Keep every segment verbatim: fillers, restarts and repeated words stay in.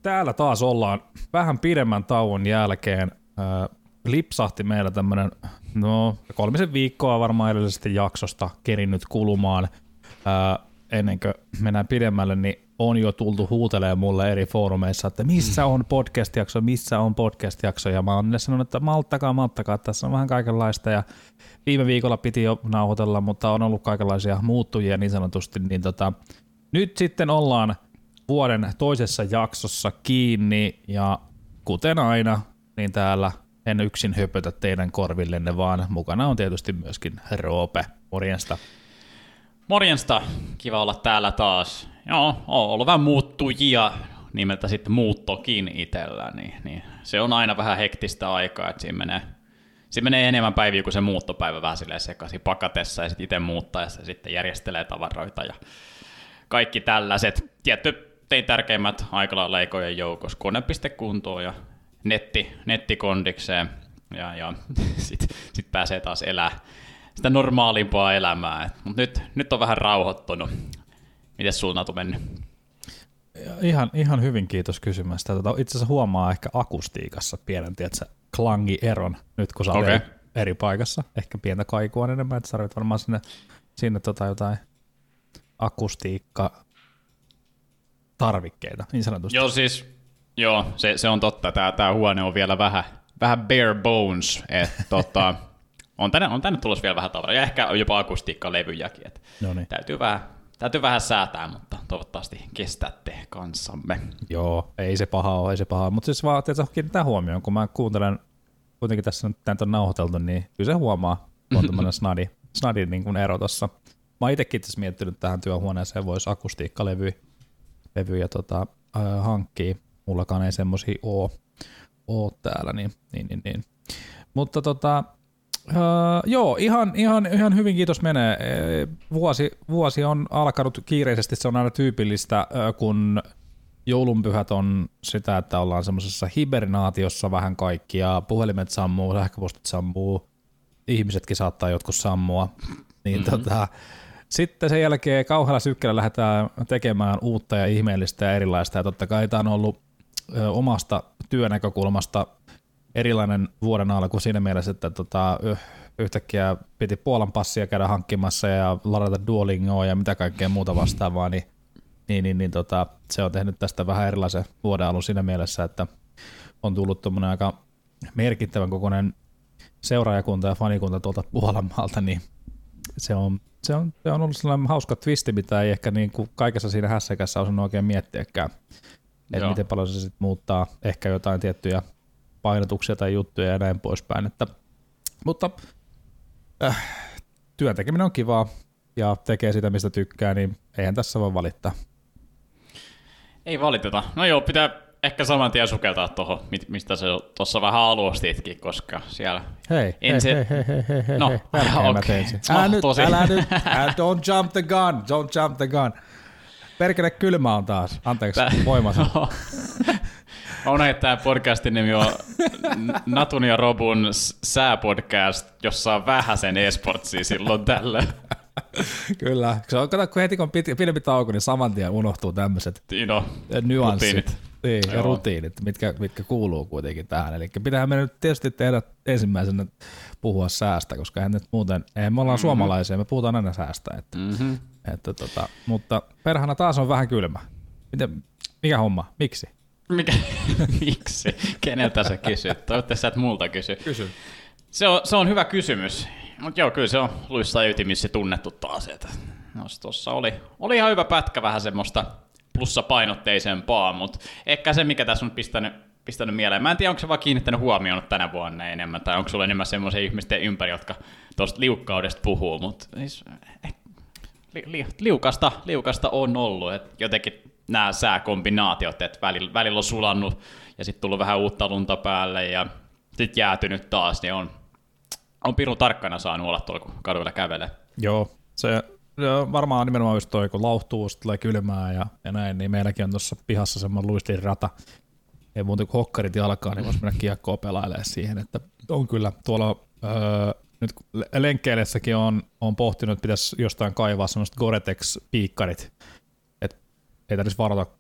täällä taas ollaan vähän pidemmän tauon jälkeen. Äh, lipsahti meillä tämmönen, no kolmisen viikkoa varmaan edellisestä jaksosta kerinnyt kulumaan. Äh, ennen kuin mennään pidemmälle, niin on jo tultu huutelemaan mulle eri foorumeissa, että missä on podcast-jakso, missä on podcast-jakso, ja mä oon sanonut, että malttakaa, malttakaa, tässä on vähän kaikenlaista, ja viime viikolla piti jo nauhoitella, mutta on ollut kaikenlaisia muuttujia niin sanotusti, niin tota, nyt sitten ollaan vuoden toisessa jaksossa kiinni, ja kuten aina, niin täällä en yksin höpötä teidän korvillenne, vaan mukana on tietysti myöskin Roope. Morjesta. Morjensta, kiva olla täällä taas. Joo, on ollut vähän muuttujia, nimeltä sitten muuttokin itsellä, niin, niin se on aina vähän hektistä aikaa, että siinä menee, siinä menee enemmän päiviä kuin se muuttopäivä vähän silleen sekaisin pakatessa ja sitten itse muuttaa ja sitten järjestelee tavaroita ja kaikki tällaiset. Tietty tein tärkeimmät aika lailla leikojen joukossa, kone piste kuntoon ja netti, nettikondikseen ja, ja sitten sit pääsee taas elää sitä normaalimpaa elämää. Mutta nyt, nyt on vähän rauhoittunut. Mites sulla on mennyt? Ihan, ihan hyvin kiitos kysymästä. Tota, itse asiassa huomaa ehkä akustiikassa pienen tiedätkö, klangi-eron, nyt kun sä olet okay. eri, eri paikassa. Ehkä pientä kaikua enemmän, että sä tarvit varmaan sinne, sinne tota jotain akustiikka tarvikkeita, niin sanotusti. Joo, siis joo, se, se on totta. Tää, tää huone on vielä vähän, vähän bare bones, että tota, on, tänne, on tänne tulossa vielä vähän tavaraa, ja ehkä jopa akustiikkalevyjäkin, että täytyy vähän, täytyy vähän säätää, mutta toivottavasti kestätte kanssamme. Joo, ei se paha ole, ei se paha ole, mutta siis vaan tietysti kiinnittää huomioon, kun mä kuuntelen, kuitenkin tässä nyt tämän on nauhoiteltu, niin kyllä se huomaa, kun on tämmöinen snadi, snadi niin kuin ero tossa. Mä oon itsekin itse miettinyt tähän työhuoneeseen, voisi akustiikkalevyjä levyjä, tota, äh, hankkii. Mullakaan ei semmosia oo, oo täällä, niin, niin, niin, niin. Mutta tota, äh, joo, ihan, ihan, ihan hyvin kiitos menee. Vuosi, vuosi on alkanut kiireisesti, se on aina tyypillistä, äh, kun joulunpyhät on sitä, että ollaan semmoisessa hibernaatiossa vähän kaikkia, puhelimet sammuu, sähköpostit sammuu, ihmisetkin saattaa jotkut sammua, niin mm-hmm. tota, sitten sen jälkeen kauhealla sykkeellä lähdetään tekemään uutta ja ihmeellistä ja erilaista, ja totta kai tämä on ollut ö, omasta työnäkökulmasta erilainen vuoden alku siinä mielessä, että tota, yhtäkkiä piti Puolan passia käydä hankkimassa ja ladata Duolingoa ja mitä kaikkea muuta vastaavaa, niin, niin, niin, niin tota, se on tehnyt tästä vähän erilaisen vuoden alun siinä mielessä, että on tullut tuommoinen aika merkittävän kokoinen seuraajakunta ja fanikunta tuolta Puolanmaalta, niin se on, se on, se on ollut sellainen hauska twisti, mitä ei ehkä niin kuin kaikessa siinä hässäkässä osannut oikein miettiäkään, että miten paljon se sitten muuttaa ehkä jotain tiettyjä painotuksia tai juttuja ja näin poispäin. Että, mutta äh, työn tekeminen on kivaa ja tekee sitä, mistä tykkää, niin eihän tässä voi valittaa. Ei valiteta. No joo, pitää ehkä saman tien sukeltaa tuohon, mistä se tuossa vähän aluostitkin, koska siellä... Hei, ensin... hei, hei, hei, hei, hei, no, hei, okei. Okay. Älä nyt, tosi. älä nyt, don't jump the gun, don't jump the gun. Perkele kylmä on taas, anteeksi, voimassa. No. On, että tämä podcastin nimi on Natun ja Robun sääpodcast, jossa on vähäsen esportsia silloin tällä. Kyllä, se on, kato, kun heti kun on pidempi tauko, niin saman tien unohtuu tämmöiset no, nyanssit. Rutiinit. Niin, ja rutiinit, mitkä, mitkä kuuluu kuitenkin tähän. Eli pitäähän me nyt tietysti tehdä ensimmäisenä puhua säästä, koska eihän nyt muuten, eihän me ollaan mm-hmm. suomalaisia, me puhutaan aina säästä. Että, mm-hmm. että, tota, mutta perhana taas on vähän kylmä. Miten, mikä homma? Miksi? Mikä? Miksi? Keneltä sä kysyt? Toivottavasti sä et multa kysy. Kysy. Se on, se on hyvä kysymys. Mutta joo, kyllä se on luissa ytimissä tunnettu taas. Että tuossa oli, oli ihan hyvä pätkä vähän semmoista plussapainotteisempaa, mutta ehkä se, mikä tässä on pistänyt, pistänyt mieleen. Mä en tiedä, onko se vaan kiinnittänyt huomioon tänä vuonna enemmän, tai onko sulla enemmän semmoisia ihmisten ympäri, jotka tuosta liukkaudesta puhuu, mutta siis, li, li, liukasta, liukasta on ollut. Et jotenkin nämä sääkombinaatiot, että välillä, välillä on sulannut ja sitten tullut vähän uutta lunta päälle ja sitten jäätynyt taas, niin on, on pirun tarkkana saanut olla tuolla, kun kaduilla kävelee. Joo, se varmaan nimenomaan just toi, kun lauhtuu, sitten tulee kylmää ja, ja näin, niin meilläkin on tuossa pihassa semmoinen luistinrata. Ei muuta kuin hokkarit jalkaa, niin voisi mennä kiekkoa pelailemaan siihen, että on kyllä tuolla öö, nyt lenkkeillessäkin on, on pohtinut, että pitäisi jostain kaivaa semmoiset Gore-Tex-piikkarit, että ei tarvitsisi varata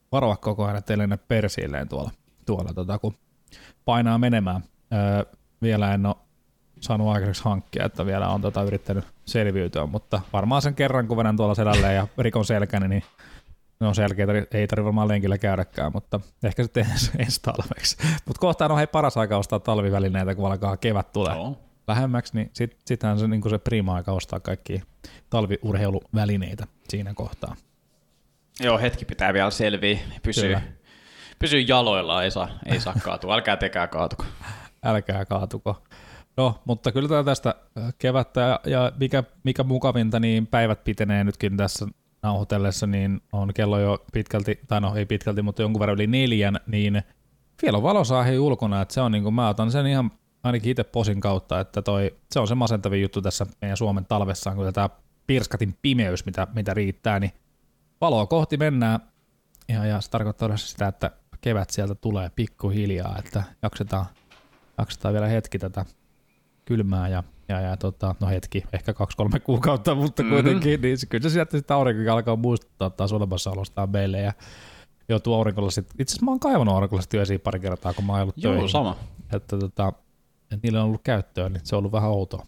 varoa koko ajan, ettei lennä persiilleen tuolla, tuolla tota, kun painaa menemään. Öö, vielä en ole saanut aikaiseksi hankkia, että vielä on tota, yrittänyt selviytyä, mutta varmaan sen kerran, kun vedän tuolla selälleen ja rikon selkäni, niin ne on selkeitä, ei tarvitse varmaan lenkillä käydäkään, mutta ehkä sitten ensi talveksi. Mutta kohtaan on hei paras aika ostaa talvivälineitä, kun alkaa kevät tulee no. lähemmäksi, niin sit, sittenhän se, niin se prima aika ostaa kaikkia talviurheiluvälineitä siinä kohtaa. Joo, hetki pitää vielä selviä, pysyy, pysyy jaloilla, ei saa, ei saa kaatua, älkää tekää kaatuko. Älkää kaatuko. No, mutta kyllä tämä tästä kevättä ja, ja mikä, mikä mukavinta, niin päivät pitenee nytkin tässä nauhoitellessa, niin on kello jo pitkälti, tai no ei pitkälti, mutta jonkun verran yli neljän, niin vielä on valosaahi ulkona, että se on niin kuin, mä otan sen ihan ainakin itse posin kautta, että toi, se on se masentavin juttu tässä meidän Suomen talvessa, kun tämä pirskatin pimeys, mitä, mitä riittää, niin valoa kohti mennään, ja, ja se tarkoittaa sitä, että kevät sieltä tulee pikkuhiljaa, että jaksetaan, jaksetaan vielä hetki tätä kylmää ja, ja, ja tota, no hetki, ehkä kaksi kolme kuukautta, mutta mm-hmm. kuitenkin, niin kyllä se sieltä sitten aurinko alkaa muistuttaa taas olemassaolostaan meille ja joutuu aurinkolla sitten, itse asiassa mä oon kaivannut aurinkolla sitten esiin pari kertaa, kun mä oon ollut Joo, töihin. sama. Että, tota, että niille on ollut käyttöön, niin se on ollut vähän outoa.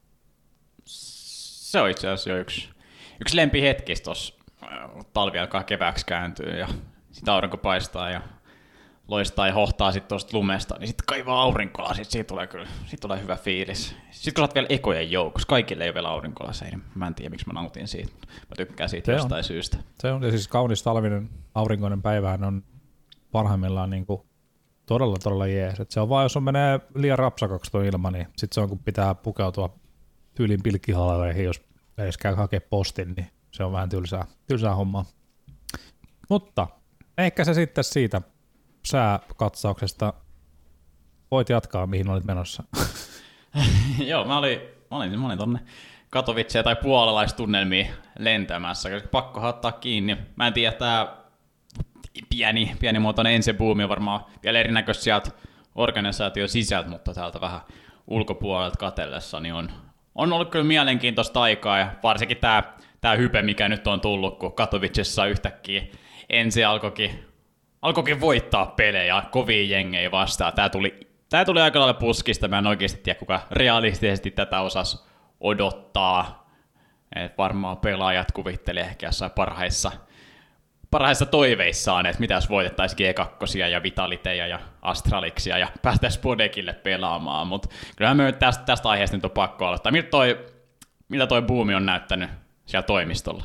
Se on itse asiassa jo yksi, yksi lempihetkistä tuossa, talvi alkaa kevääksi kääntyä ja sitten aurinko paistaa ja loistaa ja hohtaa sitten tuosta lumesta, niin sitten kaivaa aurinkoa, sitten siitä tulee kyllä, siitä tulee hyvä fiilis. Sitten kun sä oot vielä ekojen joukossa, kaikille ei ole vielä aurinkolassa, niin mä en tiedä miksi mä nautin siitä, mä tykkään siitä se jostain on. syystä. Se on, ja siis kaunis talvinen aurinkoinen päivähän on parhaimmillaan niin kuin todella todella jees. Et se on vaan, jos on menee liian rapsakaksi tuo ilma, niin sitten se on, kun pitää pukeutua tyylin pilkkihalleihin, jos edes käy hakea postin, niin se on vähän tylsää, tylsää hommaa. Mutta ehkä se sitten siitä sääkatsauksesta. Voit jatkaa, mihin olit menossa. Joo, mä olin, mä olin, mä olin tonne Katowiceen tai puolalaistunnelmiin lentämässä, koska pakko ottaa kiinni. Mä en tiedä, tää pieni, pienimuotoinen ensibuumi on varmaan vielä erinäköistä sieltä organisaation sisältä, mutta täältä vähän ulkopuolelta katsellessa niin on, on ollut kyllä mielenkiintoista aikaa, ja varsinkin tää, tää hype, mikä nyt on tullut, kun Katowicessa yhtäkkiä ensi alkoikin Alkoikin voittaa pelejä kovia jengejä vastaan. Tää tuli, tää tuli aika lailla puskista. Mä en oikeasti tiedä, kuka realistisesti tätä osasi odottaa. Et varmaan pelaajat kuvittelee ehkä jossain parhaissa, parhaissa toiveissaan, että mitä jos voitettaisiin G kaksi ja Vitaliteja ja Astraliksia ja päästäisiin Spodekille pelaamaan. Mutta kyllähän me tästä, tästä aiheesta nyt on pakko aloittaa. Miltä toi, miltä toi buumi on näyttänyt siellä toimistolla?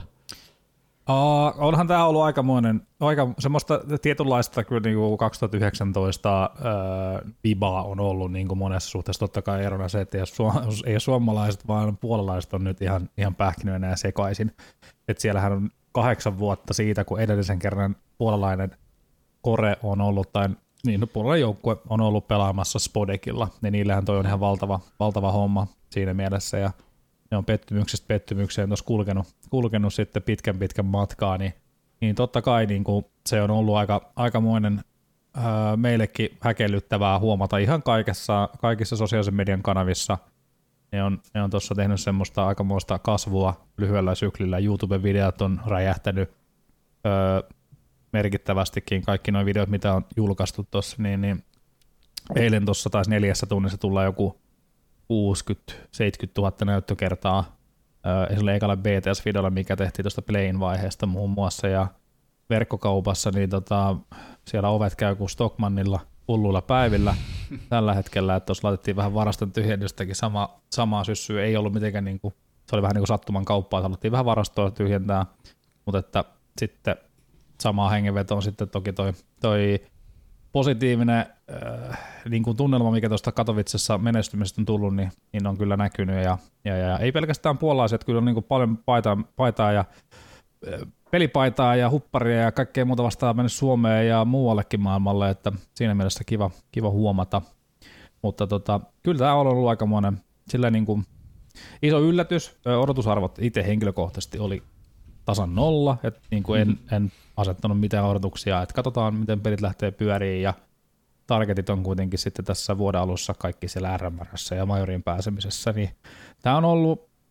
Uh, onhan tämä ollut aikamoinen, aika semmoista tietynlaista kyllä niin kuin kaksituhattayhdeksäntoista uh, vibaa on ollut niin kuin monessa suhteessa. Totta kai erona se, että ei, su- ei suomalaiset, vaan puolalaiset on nyt ihan, ihan pähkinöinä ja sekaisin. Et siellähän on kahdeksan vuotta siitä, kun edellisen kerran puolalainen Kore on ollut, tai niin, no, puolalainen joukkue on ollut pelaamassa Spodekilla, niin niillähän toi on ihan valtava, valtava homma siinä mielessä, ja ne on pettymyksestä pettymykseen tuossa kulkenut, kulkenut sitten pitkän pitkän matkaa, niin, niin totta kai niin kuin se on ollut aika, aikamoinen ää, meillekin häkellyttävää huomata ihan kaikessa, kaikissa sosiaalisen median kanavissa. Ne on, ne on tuossa tehnyt semmoista aikamoista kasvua lyhyellä syklillä. YouTube-videot on räjähtänyt ää, merkittävästikin. Kaikki nuo videot, mitä on julkaistu tuossa, niin, niin eilen tuossa taisi neljässä tunnissa tulla joku kuusikymmentä seitsemänkymmentätuhatta näyttökertaa sillä ekalla B T S-videolla, mikä tehtiin tuosta Playin vaiheesta muun muassa, ja verkkokaupassa, niin tota, siellä ovet käy kuin Stockmannilla hulluilla päivillä tällä hetkellä, että tuossa laitettiin vähän varaston tyhjennystäkin, sama, samaa syssyä, ei ollut mitenkään, niin kuin, se oli vähän niin kuin sattuman kauppaa, että haluttiin vähän varastoa tyhjentää, mutta että sitten samaa hengenveto on sitten toki toi, toi positiivinen äh, niin kuin tunnelma, mikä tuosta Katowicessa menestymisestä on tullut, niin, niin on kyllä näkynyt. Ja, ja, ja ei pelkästään puolalaiset, kyllä on niin kuin paljon paitaa, paitaa ja äh, pelipaitaa ja hupparia ja kaikkea muuta vastaan mennyt Suomeen ja muuallekin maailmalle, että siinä mielessä kiva, kiva huomata. Mutta tota, kyllä tämä on ollut aikamoinen sillä niin kuin iso yllätys. Odotusarvot itse henkilökohtaisesti oli tasan nolla, että niin kuin en, en asettanut mitään odotuksia, että katsotaan miten pelit lähtee pyöriin, ja targetit on kuitenkin sitten tässä vuoden alussa kaikki siellä R M R:ssä ja Majorin pääsemisessä, niin tämä on ollut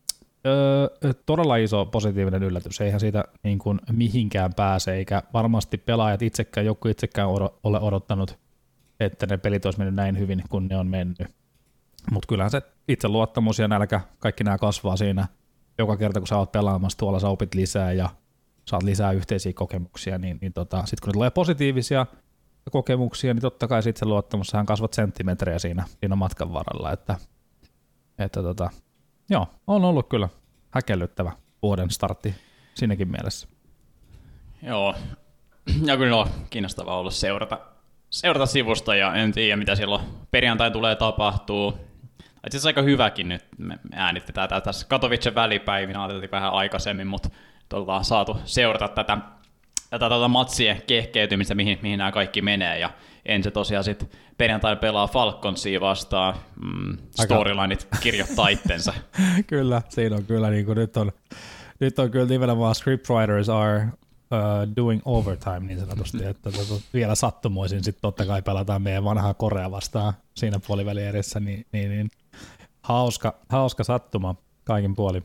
Öö, todella iso positiivinen yllätys, eihän siitä niin kuin mihinkään pääse, eikä varmasti pelaajat itsekään, joku itsekään ole odottanut, että ne pelit olisi mennyt näin hyvin kuin ne on mennyt. Mutta kyllähän se itseluottamus ja nälkä, kaikki nämä kasvaa siinä. Joka kerta, kun sä oot pelaamassa tuolla, sä opit lisää ja saat lisää yhteisiä kokemuksia, niin, niin tota, sitten kun ne tulee positiivisia kokemuksia, niin totta kai sitten se luottamus, sähän kasvat senttimetrejä siinä, siinä matkan varrella, että, että tota, joo, on ollut kyllä häkellyttävä vuoden startti siinäkin mielessä. Joo, ja kyllä on kiinnostavaa ollut seurata, seurata sivusta, ja en tiedä, mitä silloin perjantai tulee tapahtuu. Itse asiassa aika hyväkin nyt, me äänitetään tätä tässä Katowicen välipäivinä, ajateltiin vähän aikaisemmin, mutta ollaan saatu seurata tätä, tätä tuota matsien kehkeytymistä, mihin, mihin nämä kaikki menee, ja ensin tosiaan sitten perjantaina pelaa Falconsia vastaan, mm, storylineit kirjoittaa itsensä. Kyllä, siinä on kyllä, niin kuin nyt on, nyt on kyllä nimenomaan scriptwriters are uh, doing overtime niin sanotusti, että vielä sattumoisin sitten totta kai pelataan meidän vanhaa Korea vastaan siinä puolivälierissä, niin, niin, niin hauska, hauska sattuma kaikin puolin.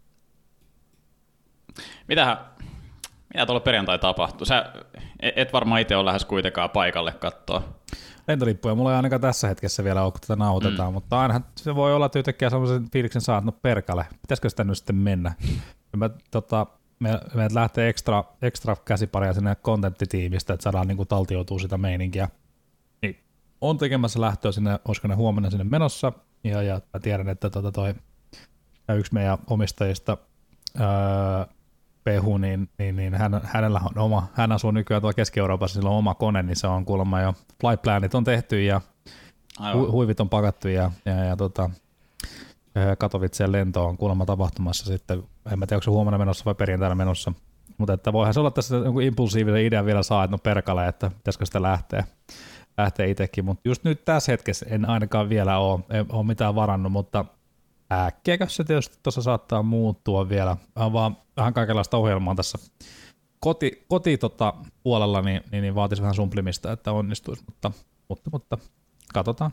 Mitähän, mitä tuolla perjantai tapahtuu? Sä et varmaan itse ole lähes kuitenkaan paikalle katsoa. Lentolippuja mulla ei ainakaan tässä hetkessä vielä ole, kun tätä nauhoitetaan, mm. mutta ainahan se voi olla, että yhtäkkiä sellaisen fiiliksen saa, että no perkale, pitäisikö sitä nyt sitten mennä? Me, tota, me, meiltä lähtee ekstra, ekstra käsiparia sinne kontenttitiimistä, että saadaan niin taltioitua sitä meininkiä. Niin, on tekemässä lähtöä sinne, olisiko ne huomenna sinne menossa, ja, ja mä tiedän, että tota toi, yksi meidän omistajista, öö, Pehu, niin, niin, niin hän, hänellä on oma, hän asuu nykyään tuolla Keski-Euroopassa, sillä on oma kone, niin se on kuulemma jo flight planit on tehty ja hu, huivit on pakattu ja, ja, ja tota, Katowiceen lento on kuulemma tapahtumassa sitten, en mä tiedä, onko se huomenna menossa vai perjantaina menossa, mutta että voihan se olla tässä joku impulsiivinen idea vielä saa, että no perkale, että pitäisikö sitä lähteä, lähteä itsekin, mutta just nyt tässä hetkessä en ainakaan vielä ole, ole mitään varannut, mutta äkkiäkö se tietysti tuossa saattaa muuttua vielä, vaan vähän kaikenlaista ohjelmaa tässä koti, koti tota, puolella, niin, niin, niin vaatisi vähän sumplimista, että onnistuisi, mutta, mutta, mutta katsotaan.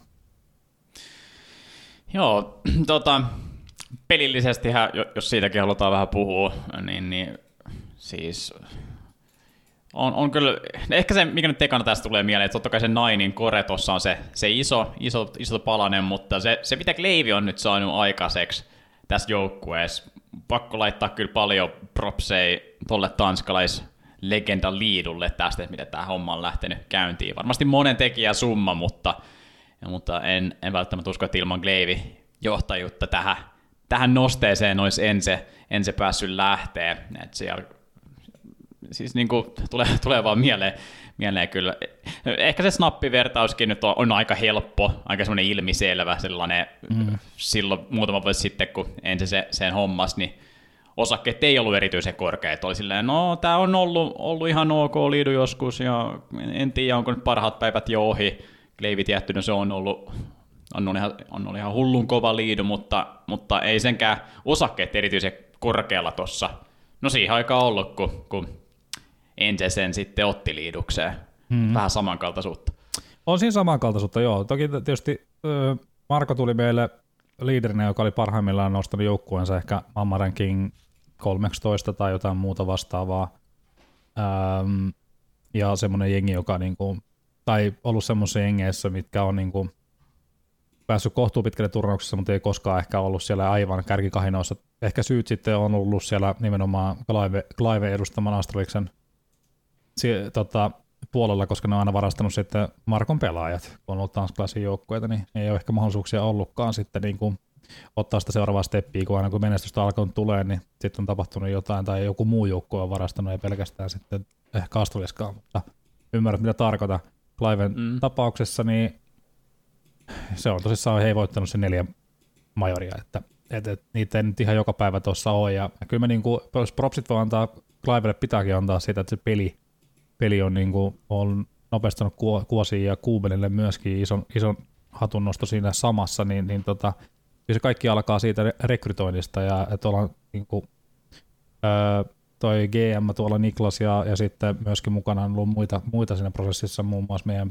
Joo, tota, pelillisestihän, jos siitäkin halutaan vähän puhua, niin, niin siis on, on kyllä, ehkä se, mikä nyt tekana tästä tulee mieleen, että totta kai se Nainin Kore tuossa on se, se iso, iso, iso palanen, mutta se, se mitä Kleivi on nyt saanut aikaiseksi tässä joukkueessa, pakko laittaa kyllä paljon propseja tolle tanskalaislegenda Liidulle tästä, että miten tämä homma on lähtenyt käyntiin. Varmasti monen tekijä summa, mutta, mutta en, en välttämättä usko, että ilman Kleivi johtajuutta tähän, tähän nosteeseen olisi ensin ensin päässyt lähteä. Että siellä siis niin kuin tulee, tulee vaan mieleen, mieleen kyllä. Ehkä se snappivertauskin nyt on, on aika helppo, aika semmoinen ilmiselvä sellainen mm. silloin muutama vuosi sitten, kun ensin se, sen hommas, niin osakkeet ei ollut erityisen korkeat. Oli silleen, no tämä on ollut, ollut ihan ok liidu joskus ja en tiedä, onko nyt parhaat päivät jo ohi. Kleivi tietty, no se on ollut, on ollut ihan, on ollut ihan hullun kova liidu, mutta, mutta ei senkään osakkeet erityisen korkealla tuossa. No siihen aikaan ollut, kun, kun Ense sen sitten otti liidukseen. Hmm. Vähän samankaltaisuutta. On siinä samankaltaisuutta, joo. Toki tietysti Marko tuli meille liiderinä, joka oli parhaimmillaan nostanut joukkueensa ehkä Mamma Ranking kolmetoista tai jotain muuta vastaavaa. Ähm, ja semmoinen jengi, joka niinku, tai ollut semmoisessa jengeissä, mitkä on niinku päässyt kohtuu pitkälle turnauksessa, mutta ei koskaan ehkä ollut siellä aivan kärkikahinoissa. Ehkä syyt sitten on ollut siellä nimenomaan Clive, Clive edustaman Astraliksen tota, puolella, koska ne on aina varastanut sitten Markon pelaajat. Kun on ollut tanskalaisia joukkueita, niin ei ole ehkä mahdollisuuksia ollutkaan sitten niin kuin ottaa sitä seuraavaa steppiä, kun aina kun menestystä alkanut tulee, niin sitten on tapahtunut jotain, tai joku muu joukkue on varastanut, ei pelkästään sitten ehkä Astraliskaan, mutta ymmärrät mitä tarkoitan. Cliven mm. tapauksessa, niin se on tosissaan, he ei voittanut se neljä majoria, että et, et, niitä ei nyt ihan joka päivä tuossa ole, ja kyllä me niinku, jos propsit voi antaa, Clivelle pitääkin antaa siitä, että se peli, peli on, niinku, on nopestanut Kuosiin ja Kuubelille myöskin ison, ison hatunnosto siinä samassa, niin, niin tota, se kaikki alkaa siitä rekrytoinnista, ja että ollaan niinku, öö, toi G M tuolla Niklas, ja, ja sitten myöskin mukana on ollut muita, muita siinä prosessissa, muun muassa meidän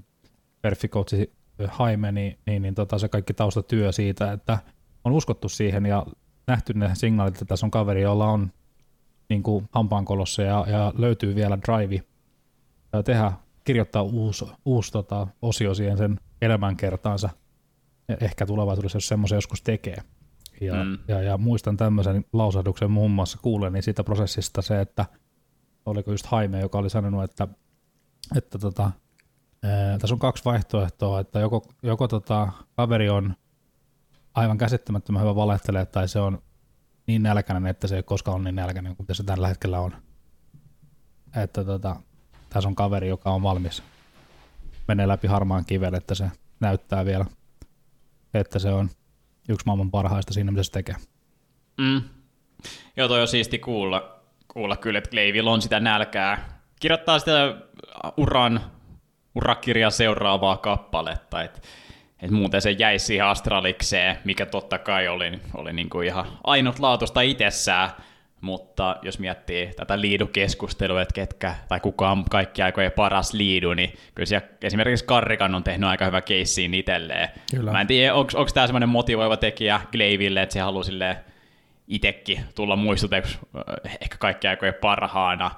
perfikoutsi Haime, niin, niin, niin tota, se kaikki taustatyö siitä, että on uskottu siihen ja nähty ne signaalit, että tässä on kaveri, jolla on niin kuin hampaankolossa ja, ja löytyy vielä drive ja tehdä, kirjoittaa uusi, uusi tota, osio siihen sen elämänkertaansa. Ja ehkä tulevaisuudessa, jos semmoisen joskus tekee. Ja, mm. ja, ja muistan tämmöisen lausahduksen muun muassa kuuleni siitä prosessista se, että oliko just Jaime, joka oli sanonut, että, että tota, ää, tässä on kaksi vaihtoehtoa, että joko, joko tota, kaveri on aivan käsittämättömän hyvä valehtelee, tai se on niin nälkäinen, että se ei koskaan ole niin nälkäinen kuin se tällä hetkellä on. Että tota, tässä on kaveri, joka on valmis menee läpi harmaan kiven, että se näyttää vielä, että se on yksi maailman parhaista siinä, mitä se tekee. Mm. Joo, toi on siisti kuulla, kuulla kyllä, että Gleivillä on sitä nälkää. Kirjoittaa sitä uran, urakirjan seuraavaa kappaletta, että et muuten se jäisi siihen Astralikseen, mikä totta kai oli, oli niinku ihan ainutlaatuista itsessään, mutta jos miettii tätä liidukeskustelua, että ketkä tai kuka on kaikki aikojen paras liidu, niin kyllä siellä esimerkiksi Karrikan on tehnyt aika hyvä keissiin itselleen. Kyllä. Mä en tiedä, onko tämä semmoinen motivoiva tekijä Gleiville, että se haluaa itsekin tulla muistuteeksi ehkä kaikki aikojen parhaana,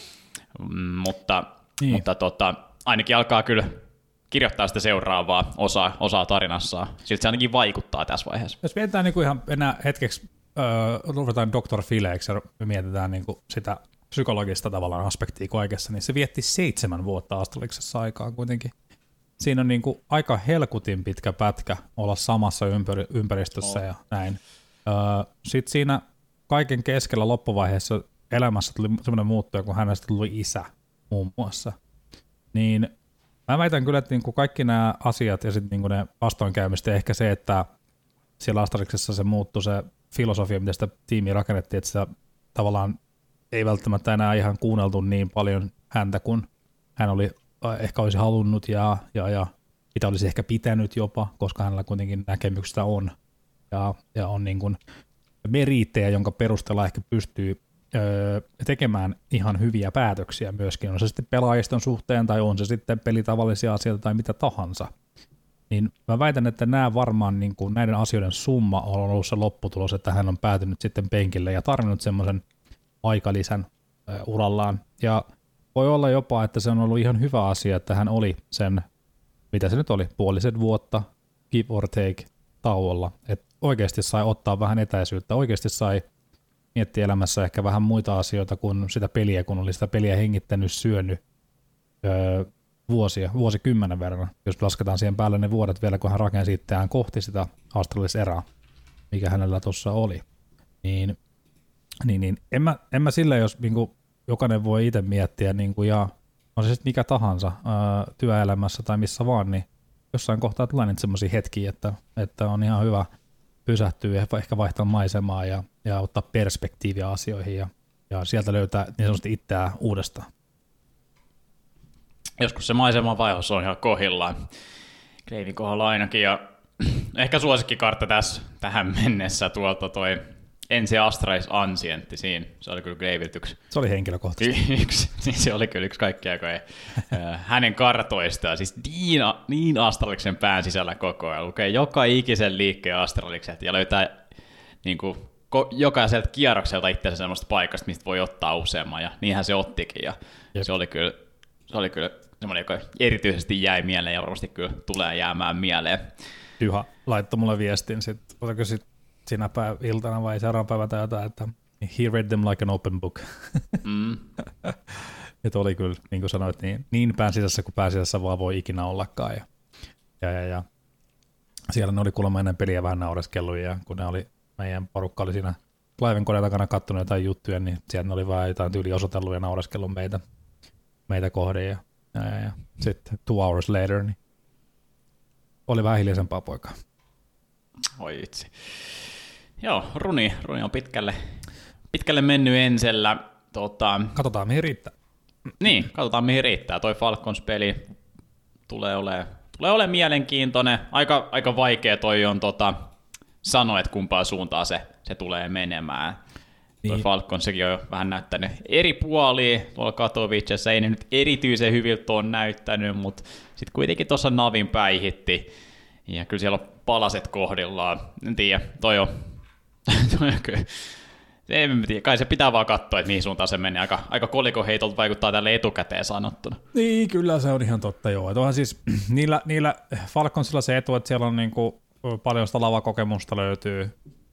mutta, niin. mutta tota, ainakin alkaa kyllä kirjoittaa sitä seuraavaa osaa, osaa tarinassaan. Siltä se ainakin vaikuttaa tässä vaiheessa. Jos mietitään niin kuin ihan enää hetkeksi, äh, ruvetaan doktor Phileeksi ja me mietitään niin kuin sitä psykologista tavallaan aspektia kaikessa, niin se vietti seitsemän vuotta Astraliksessa aikaa kuitenkin. Siinä on niin kuin aika helkutin pitkä pätkä olla samassa ympäri, ympäristössä oh. ja näin. Äh, Sitten siinä kaiken keskellä loppuvaiheessa elämässä tuli semmoinen muuttuja, kun hänestä tuli isä muun muassa. Niin mä väitän kyllä, että niinku kaikki nämä asiat ja sitten niinku ne vastoinkäymistä ja ehkä se, että siellä Astraliksessa se muuttui se filosofia, miten sitä tiimiä rakennettiin, että sitä tavallaan ei välttämättä enää ihan kuunneltu niin paljon häntä, kun hän oli, ehkä olisi halunnut ja, ja, ja mitä olisi ehkä pitänyt jopa, koska hänellä kuitenkin näkemyksistä on ja, ja on niin kuin meriittejä, jonka perusteella ehkä pystyy öö, tekemään ihan hyviä päätöksiä myöskin, on se sitten pelaajiston suhteen tai on se sitten pelitavallisia asioita tai mitä tahansa. Niin mä väitän, että nämä varmaan niin kuin näiden asioiden summa on ollut se lopputulos, että hän on päätynyt sitten penkille ja tarvinnut semmoisen aikalisän öö, urallaan. Ja voi olla jopa, että se on ollut ihan hyvä asia, että hän oli sen, mitä se nyt oli, puolisen vuotta, give or take, tauolla. Että oikeasti sai ottaa vähän etäisyyttä, oikeasti sai miettiä elämässä ehkä vähän muita asioita kuin sitä peliä, kun oli sitä peliä hengittänyt, syönyt öö, vuosia, vuosikymmenen verran. Jos lasketaan siihen päälle ne vuodet vielä, kun hän rakensi itseään kohti sitä Astralis-eraa, mikä hänellä tuossa oli. Niin, niin, niin en, mä, en mä sillä, jos niin kuin, jokainen voi itse miettiä, niin kuin, ja on se sitten mikä tahansa öö, työelämässä tai missä vaan, niin jossain kohtaa tulee niitä semmoisia hetkiä, että, että on ihan hyvä pysähtyä ja ehkä vaihtaa maisemaa ja, ja ottaa perspektiiviä asioihin ja, ja sieltä löytää niin sanotusti itseään uudestaan. Joskus se maiseman vaihos on ihan kohdillaan. Gleivin kohdalla ainakin ja ehkä suosikkikartta tässä tähän mennessä tuolta toi Ensi Astralis Ancientti siinä. Se oli kyllä Gleiviltä yksi. Se oli henkilökohtaisesti. Yksi, niin se oli kyllä yksi kaikkia hänen kartoistaan. Siis niin, niin Astraliksen pään sisällä koko ajan. Lukee joka ikisen liikkeen Astralikset ja löytää niin kuin, jokaiselta kierrokselta itseänsä sellaista paikasta, mistä voi ottaa useamman. Ja niinhän se ottikin. Ja se oli kyllä, se oli kyllä semmoinen, joka erityisesti jäi mieleen ja varmasti kyllä tulee jäämään mieleen. Juha laittoi mulle viestin. Sitten, oliko sitten siinä päiv- iltana vai seuraavan päivän tai jotain, että he read them like an open book. Mm. Että oli kyllä, niin kuin sanoit, niin, niin pään sisässä kuin pään sisässä vaan voi ikinä ollakaan. Ja, ja, ja, ja. Siellä ne oli kuulemma ennen peliä vähän naureskellut, ja kun ne oli, meidän porukka oli siinä Cliven koneen takana kattonut jotain juttuja, niin siellä ne oli vaan jotain tyyli osoitellut ja naureskellut meitä, meitä kohden. Ja, ja, ja, ja. Sitten two hours later, niin oli vähän hiljaisempaa poikaa. Oi itse. Joo, runi, runi on pitkälle, pitkälle mennyt ensellä. Tota, katsotaan mihin riittää. Niin, katsotaan mihin riittää. Toi Falcons-peli tulee olemaan tulee ole mielenkiintoinen. Aika, aika vaikea toi on tota, sanoa, että kumpaan suuntaan se, se tulee menemään. Niin. Toi Falcons sekin on jo vähän näyttänyt eri puolia tuolla Katowicessa. Ei ne nyt erityisen hyviltä ole näyttänyt, mutta sitten kuitenkin tuossa Navin päihitti. Ja kyllä siellä on palaset kohdillaan. En tiedä, toi on En tiedä, kai se pitää vaan katsoa, että mihin suuntaan se menee. Aika, aika kolikoheitolta vaikuttaa tälle etukäteen sanottuna. Niin, kyllä se on ihan totta, joo. Että onhan siis niillä, niillä Falconsilla se etu, että siellä on niinku paljon sitä lavakokemusta löytyy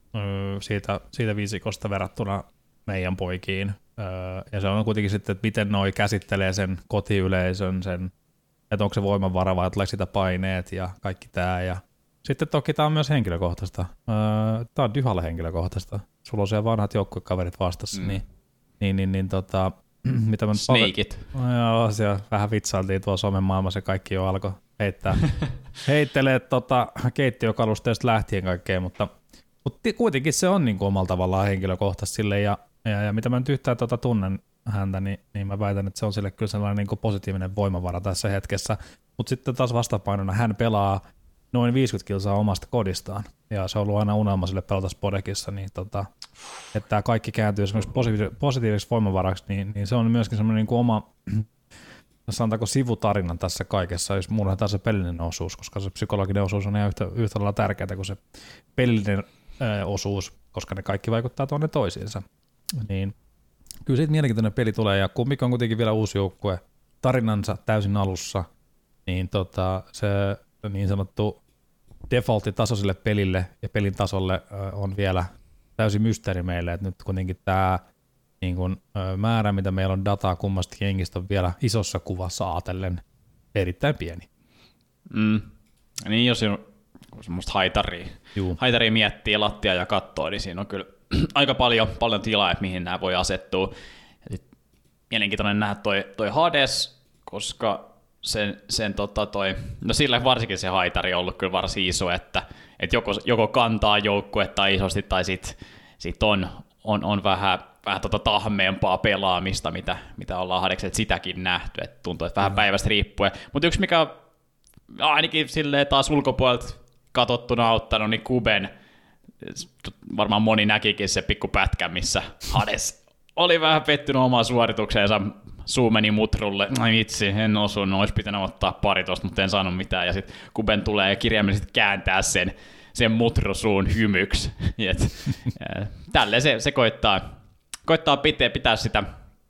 siitä, siitä viisikosta verrattuna meidän poikiin. Ja se on kuitenkin sitten, että miten noi käsittelee sen kotiyleisön, sen, että onko se voimavara vai tuleeko sitä paineet ja kaikki tämä. Ja sitten toki tämä on myös henkilökohtaista. Tämä on Dyhalle henkilökohtaista. Sulla on siellä vanhat joukkuekaverit vastassa, mm. niin, niin, niin, niin tota, mitä mä Snakeit. Joo, siellä vähän vitsailtiin tuolla somen maailmassa ja kaikki jo alkoi heittää, heittelee tota, keittiökalusteesta lähtien kaikkea, mutta, mutta kuitenkin se on niin kuin omalla tavallaan henkilökohtaisesti sille ja, ja, ja mitä mä nyt yhtään tota tunnen häntä, niin, niin mä väitän, että se on sille kyllä sellainen niin kuin positiivinen voimavara tässä hetkessä, mutta sitten taas vastapainona hän pelaa noin viisikymmentä kilsaa omasta kodistaan, ja se on ollut aina unelma sille pelata Spodekissa, niin tota, että tämä kaikki kääntyy esimerkiksi positiiviseksi voimavaraksi, niin, niin se on myöskin semmoinen niin kuin oma, sanotaanko sivutarinan tässä kaikessa, jos muutetaan se pelillinen osuus, koska se psykologinen osuus on ihan yhtä, yhtä lailla tärkeää kuin se pelillinen ö, osuus, koska ne kaikki vaikuttaa tuonne toisiinsa. Niin, kyllä siitä mielenkiintoinen peli tulee, ja kumminkin on kuitenkin vielä uusi joukkue, tarinansa täysin alussa, niin tota, se niin sanottu defaultti-taso sille pelille ja pelin tasolle on vielä täysin mysteeri meille, että nyt kuitenkin tämä niin kun, määrä, mitä meillä on dataa kummasta jengistä on vielä isossa kuvassa ajatellen erittäin pieni. Mm. Niin jos semmoista haitaria, haitaria miettii lattia ja katsoo, niin siinä on kyllä aika paljon, paljon tilaa, että mihin nämä voi asettua. Ja sit mielenkiintoinen nähdä toi, toi Hades, koska sen, sen tota toi, no sillä varsinkin se haitari on ollut kyllä varsin iso, että, että joko, joko kantaa joukkuetta isosti tai sitten sit on, on, on vähän, vähän tota tahmeempaa pelaamista, mitä, mitä ollaan Hadekset sitäkin nähty, että tuntuu, että vähän mm. päivästä riippuen. Mutta yksi mikä ainakin silleen taas ulkopuolelta katsottuna auttanut, niin Kuben, varmaan moni näkikin se pikku pätkä, missä Hades oli vähän pettynyt omaan suoritukseensa, suu meni mutrulle, ai vitsi, en osunut, olisi pitänyt ottaa pari tosta, mutta en saanut mitään, ja sitten Kuben tulee ja kirjaimellisesti kääntää sen, sen mutrusuun hymyksi. Tälleen se, se koittaa, koittaa pitää, pitää sitä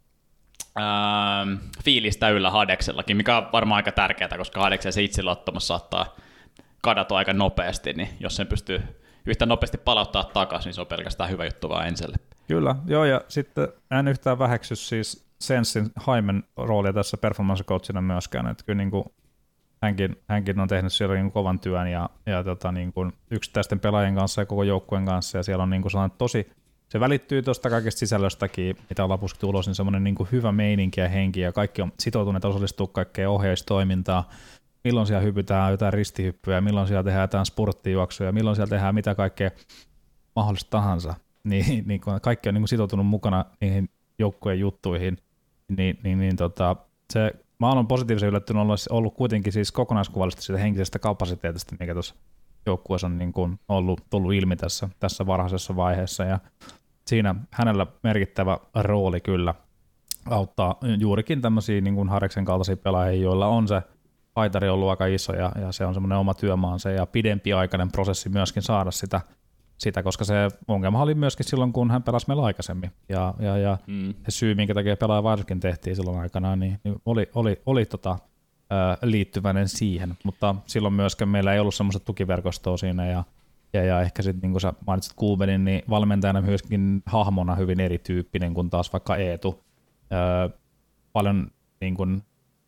ää, fiilistä yllä Hadeksellakin, mikä on varmaan aika tärkeää, koska Hadeksen se itseluottamus saattaa kadata aika nopeasti, niin jos sen pystyy yhtä nopeasti palauttaa takaisin, niin se on pelkästään hyvä juttu vaan Enselle. Kyllä, joo, ja sitten en yhtään väheksy siis Sensin Haimen roolia tässä performance coachina myöskään, että kyllä niin kuin hänkin, hänkin on tehnyt siellä niin kovan työn ja, ja tota niin kuin yksittäisten pelaajien kanssa ja koko joukkueen kanssa, ja siellä on niin kuin sellainen tosi, se välittyy tuosta kaikesta sisällöstäkin, mitä ollaan puskettu ulos, niin semmoinen niin kuin hyvä meininki ja henki, ja kaikki on sitoutuneet osallistua kaikkeen ohjeistoimintaa, milloin siellä hypytään jotain ristihyppyjä, milloin siellä tehdään jotain spurttijuoksuja, milloin siellä tehdään mitä kaikkea mahdollista tahansa, niin, niin kun kaikki on niin kuin sitoutunut mukana niihin joukkueen juttuihin, niin, niin, niin tota, se, mä olen positiivisen yllättynyt ollut, ollut kuitenkin siis kokonaiskuvallisesti siitä henkisestä kapasiteetista, mikä tuossa joukkueessa on niin kuin ollut, tullut ilmi tässä, tässä varhaisessa vaiheessa, ja siinä hänellä merkittävä rooli kyllä auttaa juurikin tämmöisiä niin kuin Hareksen kaltaisia pelaajia, joilla on se haitari ollut aika iso, ja, ja se on semmoinen oma työmaansa, ja pidempiaikainen prosessi myöskin saada sitä, sitä, koska se ongelma oli myöskin silloin, kun hän pelasi meillä aikaisemmin, ja, ja, ja mm. se syy, minkä takia pelaaja varsinkin tehtiin silloin aikanaan, niin, niin oli, oli, oli tota, ää, liittyväinen siihen, mutta silloin myöskään meillä ei ollut semmoista tukiverkostoa siinä, ja, ja, ja ehkä sitten, niin kuin sä mainitsit Kubenin, niin valmentajana myöskin hahmona hyvin erityyppinen kuin taas vaikka Eetu, ää, paljon niin kuin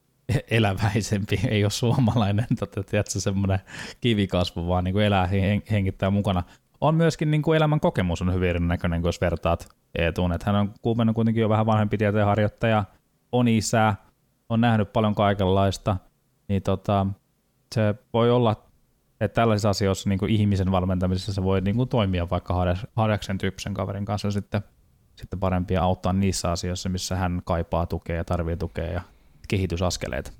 eläväisempi, ei ole suomalainen, tiedätkö, semmoinen kivikasvu, vaan niin kuin elää hengittää mukana. On myöskin niin kuin elämän kokemus on hyvin erinäköinen, jos vertaat Eetuun. Hän on Kuben kuitenkin jo vähän vanhempi tieteenharjoittaja, on isä, on nähnyt paljon kaikenlaista, niin tota, se voi olla, että tällaisissa asioissa niin kuin ihmisen valmentamisessa se voi niin kuin toimia vaikka Hadeksen tyyppisen kaverin kanssa sitten, sitten parempi ja auttaa niissä asioissa, missä hän kaipaa tukea ja tarvitsee tukea ja kehitysaskeleet.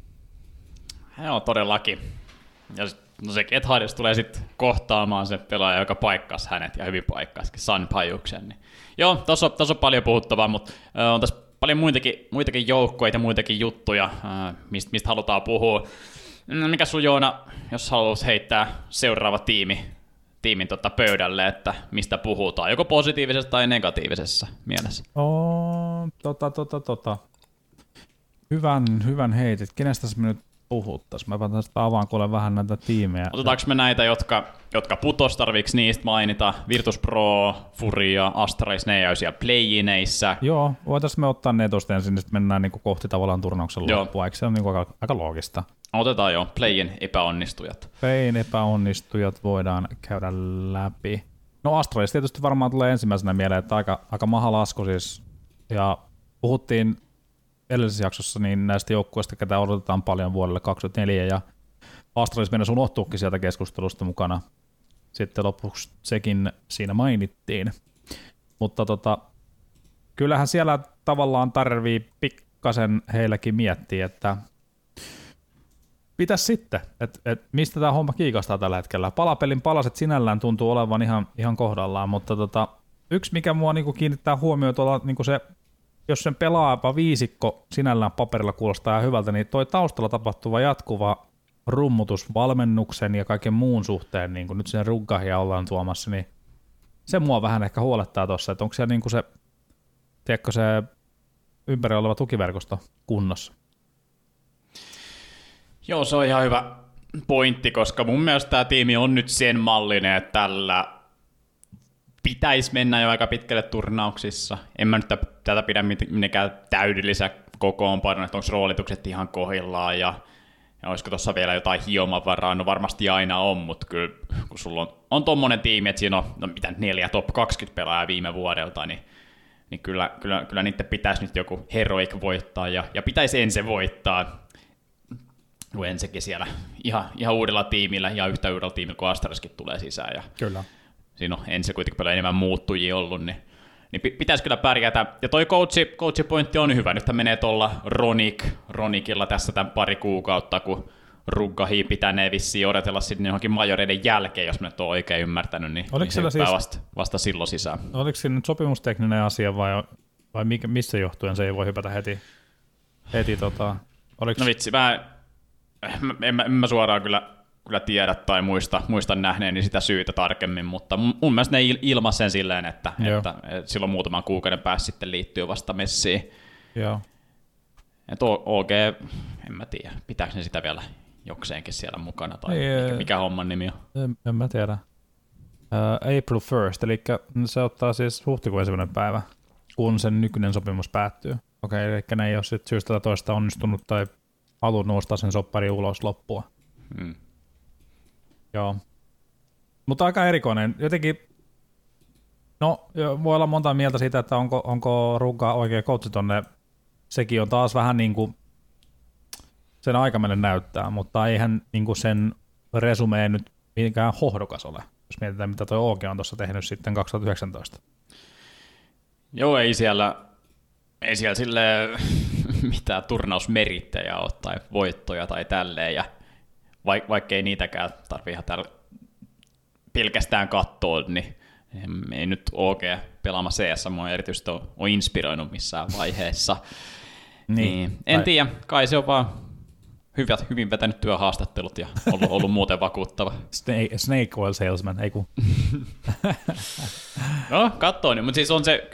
Joo, todellakin. Ja no sekin, että Hades tulee sitten kohtaamaan se pelaaja, joka paikkasi hänet ja hyvin paikkasi San Pajuksen. Niin. Joo, tässä on, on paljon puhuttavaa, mutta äh, on tässä paljon muitakin, muitakin joukkoja ja muitakin juttuja, äh, mistä, mistä halutaan puhua. Mikä sun, Joona, jos haluat heittää seuraava tiimi tiimin tota pöydälle, että mistä puhutaan, joko positiivisessa tai negatiivisessa mielessä? Oh, tota, tota, tota. Hyvän, hyvän heitit. Kenestä me nyt puhuttaisiin? Mä päätän sitä avaan, kun olen vähän näitä tiimejä. Otetaanko me näitä, jotka, jotka putos, tarviiko niistä mainita? Virtus Pro, Furia, Astralis, ne jäy siellä play-ineissä. Joo, voitaisiin me ottaa ne tuosta ensin, niin sitten mennään niin kohti tavallaan turnauksen loppua. Eikö se ole niin aika, aika loogista? Otetaan jo, play-in epäonnistujat. Play-in epäonnistujat voidaan käydä läpi. No Astralis tietysti varmaan tulee ensimmäisenä mieleen, että aika, aika maha lasku siis. Ja puhuttiin edellisessä jaksossa niin näistä joukkueista, ketä odotetaan paljon vuodelle kaksikymmentäneljä, ja Astralis mennessä unohtuukin sieltä keskustelusta mukana. Sitten lopuksi sekin siinä mainittiin. Mutta tota, kyllähän siellä tavallaan tarvii pikkasen heilläkin miettiä, että pitäisi sitten, että et mistä tämä homma kiikastaa tällä hetkellä. Palapelin palaset sinällään tuntuu olevan ihan, ihan kohdallaan, mutta tota, yksi mikä mua niinku kiinnittää huomioon tuolla niinku se, jos sen pelaava viisikko sinällään paperilla kuulostaa hyvältä, niin toi taustalla tapahtuva jatkuva rummutus valmennuksen ja kaiken muun suhteen, niin kuin nyt sen ruggahia ollaan tuomassa, niin se mua vähän ehkä huolettaa tuossa, että onko siellä niin kuin se, tiedätkö, se ympärillä oleva tukiverkosto kunnossa. Joo, se on ihan hyvä pointti, koska mun mielestä tämä tiimi on nyt sen mallinen, että tällä pitäisi mennä jo aika pitkälle turnauksissa. En mä nyt tätä pidä mitenkään täydellisä kokoonpanoa, että onko roolitukset ihan kohdillaan ja, ja olisiko tuossa vielä jotain hiomavaraa. No varmasti aina on, mutta kyllä kun sulla on, on tommonen tiimi, että siinä on no, mitä, neljä top kaksikymmentä pelaajaa viime vuodelta, niin, niin kyllä, kyllä, kyllä niiden pitäisi nyt joku Heroic voittaa ja, ja pitäisi ensin voittaa. Kun ensikin siellä ihan, ihan uudella tiimillä, ihan yhtä uudella tiimillä, kun Astraskin tulee sisään. Ja kyllä. Siinä on ensin kuitenkin paljon enemmän muuttujia ollut, niin, niin pitäisi kyllä pärjätä. Ja toi coachi, coachi-pointti on hyvä. Nyt menee tuolla Ronik, Ronikilla tässä tämän pari kuukautta, kun Ruggahia pitänee vissiin odotella sitten johonkin majoreiden jälkeen, jos mä nyt oon oikein ymmärtänyt, niin, niin se siis, vasta, vasta silloin sisään. Oliko se nyt sopimustekninen asia vai, vai mikä, missä johtuen se ei voi hypätä heti? heti tota, no vitsi, mä, en, mä, en mä suoraan kyllä kyllä tiedä tai muista, muistan nähneeni sitä syytä tarkemmin, mutta mun mielestä ne ilmaisi sen silleen, että, että, että silloin muutaman kuukauden päässä sitten liittyy vasta messiin. Joo. Että O G, en mä tiedä, pitääkö ne sitä vielä jokseenkin siellä mukana, tai ei, mikä, mikä homman nimi on? En, en mä tiedä. Uh, April first, eli se ottaa siis huhtikuun ensimmäinen päivä, kun sen nykyinen sopimus päättyy. Okei, okay, eli ne ei ole sitten syystä tai toista onnistunut tai halunnut nostaa sen soppari ulos loppua. Hmm. Joo. Mutta aika erikoinen. Jotenkin, no voi olla monta mieltä siitä, että onko, onko Rugga oikea coachi tonne. Sekin on taas vähän niin kuin sen aikamenne näyttää, mutta eihän niin kuin sen resumeen nyt mitenkään hohdokas ole, jos mietitään mitä toi O G on tuossa tehnyt sitten kaksituhattayhdeksäntoista. Joo, ei siellä, ei siellä silleen mitään turnausmerittejä ole tai voittoja tai tälleen, ja vaikkei niitäkään tarvitse ihan täällä pelkästään katsoa, niin ei nyt O G pelaama C S mua erityisesti ole, ole inspiroinut missään vaiheessa. niin. niin. En tiedä, kai se on vaan hyvät, hyvin vetänyt työhaastattelut ja ollut, ollut muuten vakuuttava. Snake, snake oil salesman, ei kun. no, kattoo niin, mutta siis on se,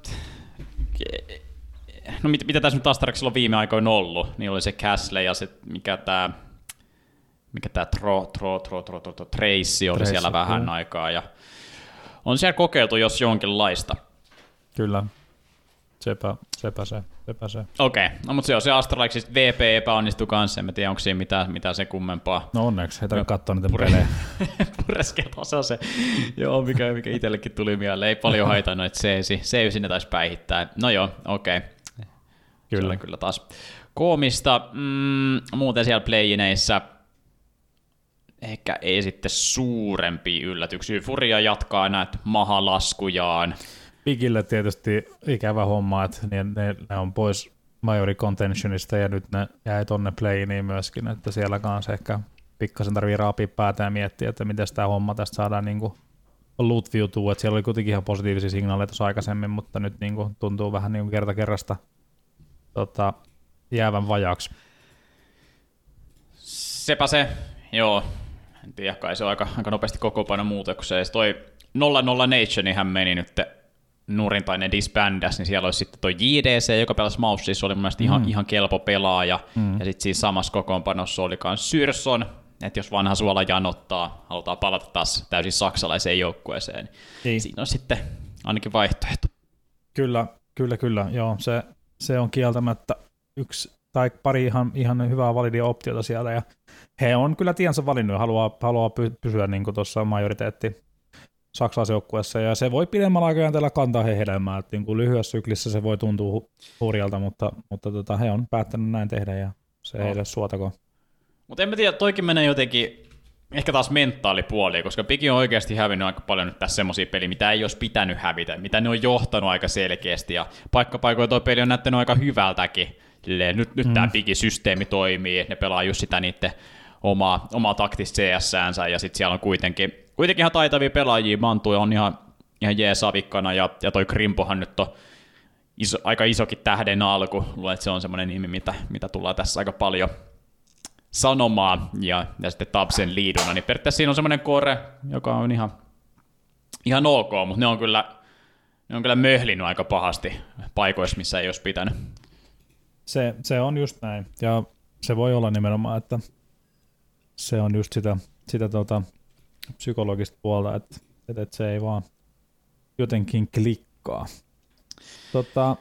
no mit, mitä tässä nyt Astraxilla on viime aikoina ollut, niin oli se Castle ja se, mikä tämä mikä tämä tro, tro, tro, tro, tro, tro, Tracy oli Tracy, siellä vähän kyllä. aikaa, ja on siellä kokeiltu jos jonkinlaista. Kyllä, sepä, sepä se, sepä se. Okei, okay. No mutta se on se Astralixista V P epäonnistui kanssa, en mä tiedä onko siinä mitään, mitään se kummempaa. No onneksi, ei tarvitse katsoa niitä pelejä. Pureskelta se, joo, mikä, mikä itsellekin tuli mieleen, ei paljon haitannut, että se, se ei sinne taisi päihittää. No joo, okei. Okay. Kyllä. kyllä taas koomista, mm, muuten siellä play-ineissä, ehkä ei sitten suurempia yllätyksiä. Furia jatkaa näitä mahalaskujaan. Pikille tietysti ikävä homma, että ne, ne, ne on pois majori contentionista ja nyt ne jäi tonne play-iniin myöskin, että siellä kanssa ehkä pikkasen tarvii raapia päätä ja miettiä, että miten tämä homma tästä saadaan niinku lootviutua, että siellä oli kuitenkin ihan positiivisia signaaleja tuossa aikaisemmin, mutta nyt niinku tuntuu vähän niinku kerta kerrasta tota, jäävän vajaaksi. Sepä se, joo. En tiedä, kai se on aika, aika nopeasti kokoonpano muutokseen. Toi nolla nolla Nationhän meni nyt nurin tai ne disbandäs, niin siellä olisi sitten toi J D C, joka pelasi Maussissa, oli mun mielestä mm. ihan, ihan kelpo pelaaja. Mm. Ja sitten siinä samassa kokoonpanossa oli myös Syrson, että jos vanha suola janottaa, halutaan palata taas täysin saksalaiseen joukkueeseen, niin siinä on sitten ainakin vaihtoehto. Kyllä, kyllä, kyllä. Joo, se, se on kieltämättä yksi tai pari ihan, ihan hyvää validia optiota siellä, ja he on kyllä tiensä valinnut ja haluaa, haluaa pysyä niin kuin tuossa majoriteetti saksalaisjoukkueessa, ja se voi pidemmällä aikajänteellä kantaa he hedelmää, että niin kuin lyhyessä syklissä se voi tuntua hurjalta, mutta, mutta tota, he on päättänyt näin tehdä, ja se no. heille suotakoon. Mutta en mä tiedä, toikin menee jotenkin ehkä taas mentaalipuoliin, koska Piki on oikeasti hävinnyt aika paljon nyt tässä semmoisia peliä, mitä ei olisi pitänyt hävitä, mitä ne on johtanut aika selkeästi, ja paikkapaikoin tuo peli on näyttänyt aika hyvältäkin. Nyt, nyt mm. tämä Piki-systeemi toimii, ne pelaa just sitä niiden omaa, omaa taktista C S-äänsä, ja sitten siellä on kuitenkin, kuitenkin ihan taitavia pelaajia, Mantu on ihan, ihan jees avikkana, ja, ja toi Krimpohan nyt on iso, aika isokin tähden alku, luulen, että se on semmoinen nimi, mitä, mitä tullaan tässä aika paljon sanomaan, ja, ja sitten Tabsen liiduna, niin periaatteessa siinä on semmoinen core, joka on ihan, ihan ok, mutta ne on kyllä, ne on kyllä möhlinyt aika pahasti paikoissa, missä ei olisi pitänyt. Se, se on just näin, ja se voi olla nimenomaan, että se on just sitä, sitä tuota, psykologista puolta, että, että se ei vaan jotenkin klikkaa. Tota,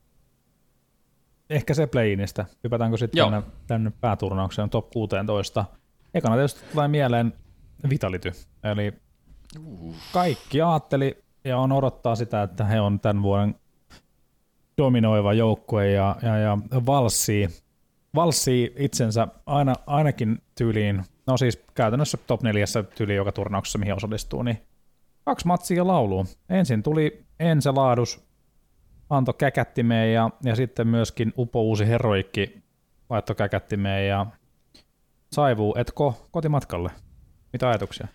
ehkä se play-inistä. Hypätäänkö sitten tänne, tänne pääturnaukseen top kuusitoista. Ekana tietysti tulee mieleen Vitality, eli kaikki ajatteli ja on odottaa sitä, että he on tämän vuoden dominoiva joukkue ja, ja, ja valssii, valssii itsensä aina, ainakin tyyliin, no siis käytännössä top neljässä tyyliin joka turnauksessa, mihin osallistuu, niin kaksi matsia lauluun. Ensin tuli Ense Laadus, antoi käkättimeen ja, ja sitten myöskin Upo Uusi Heroikki laittoi käkättimeen ja Saivuu, etko kotimatkalle? Mitä ajatuksia?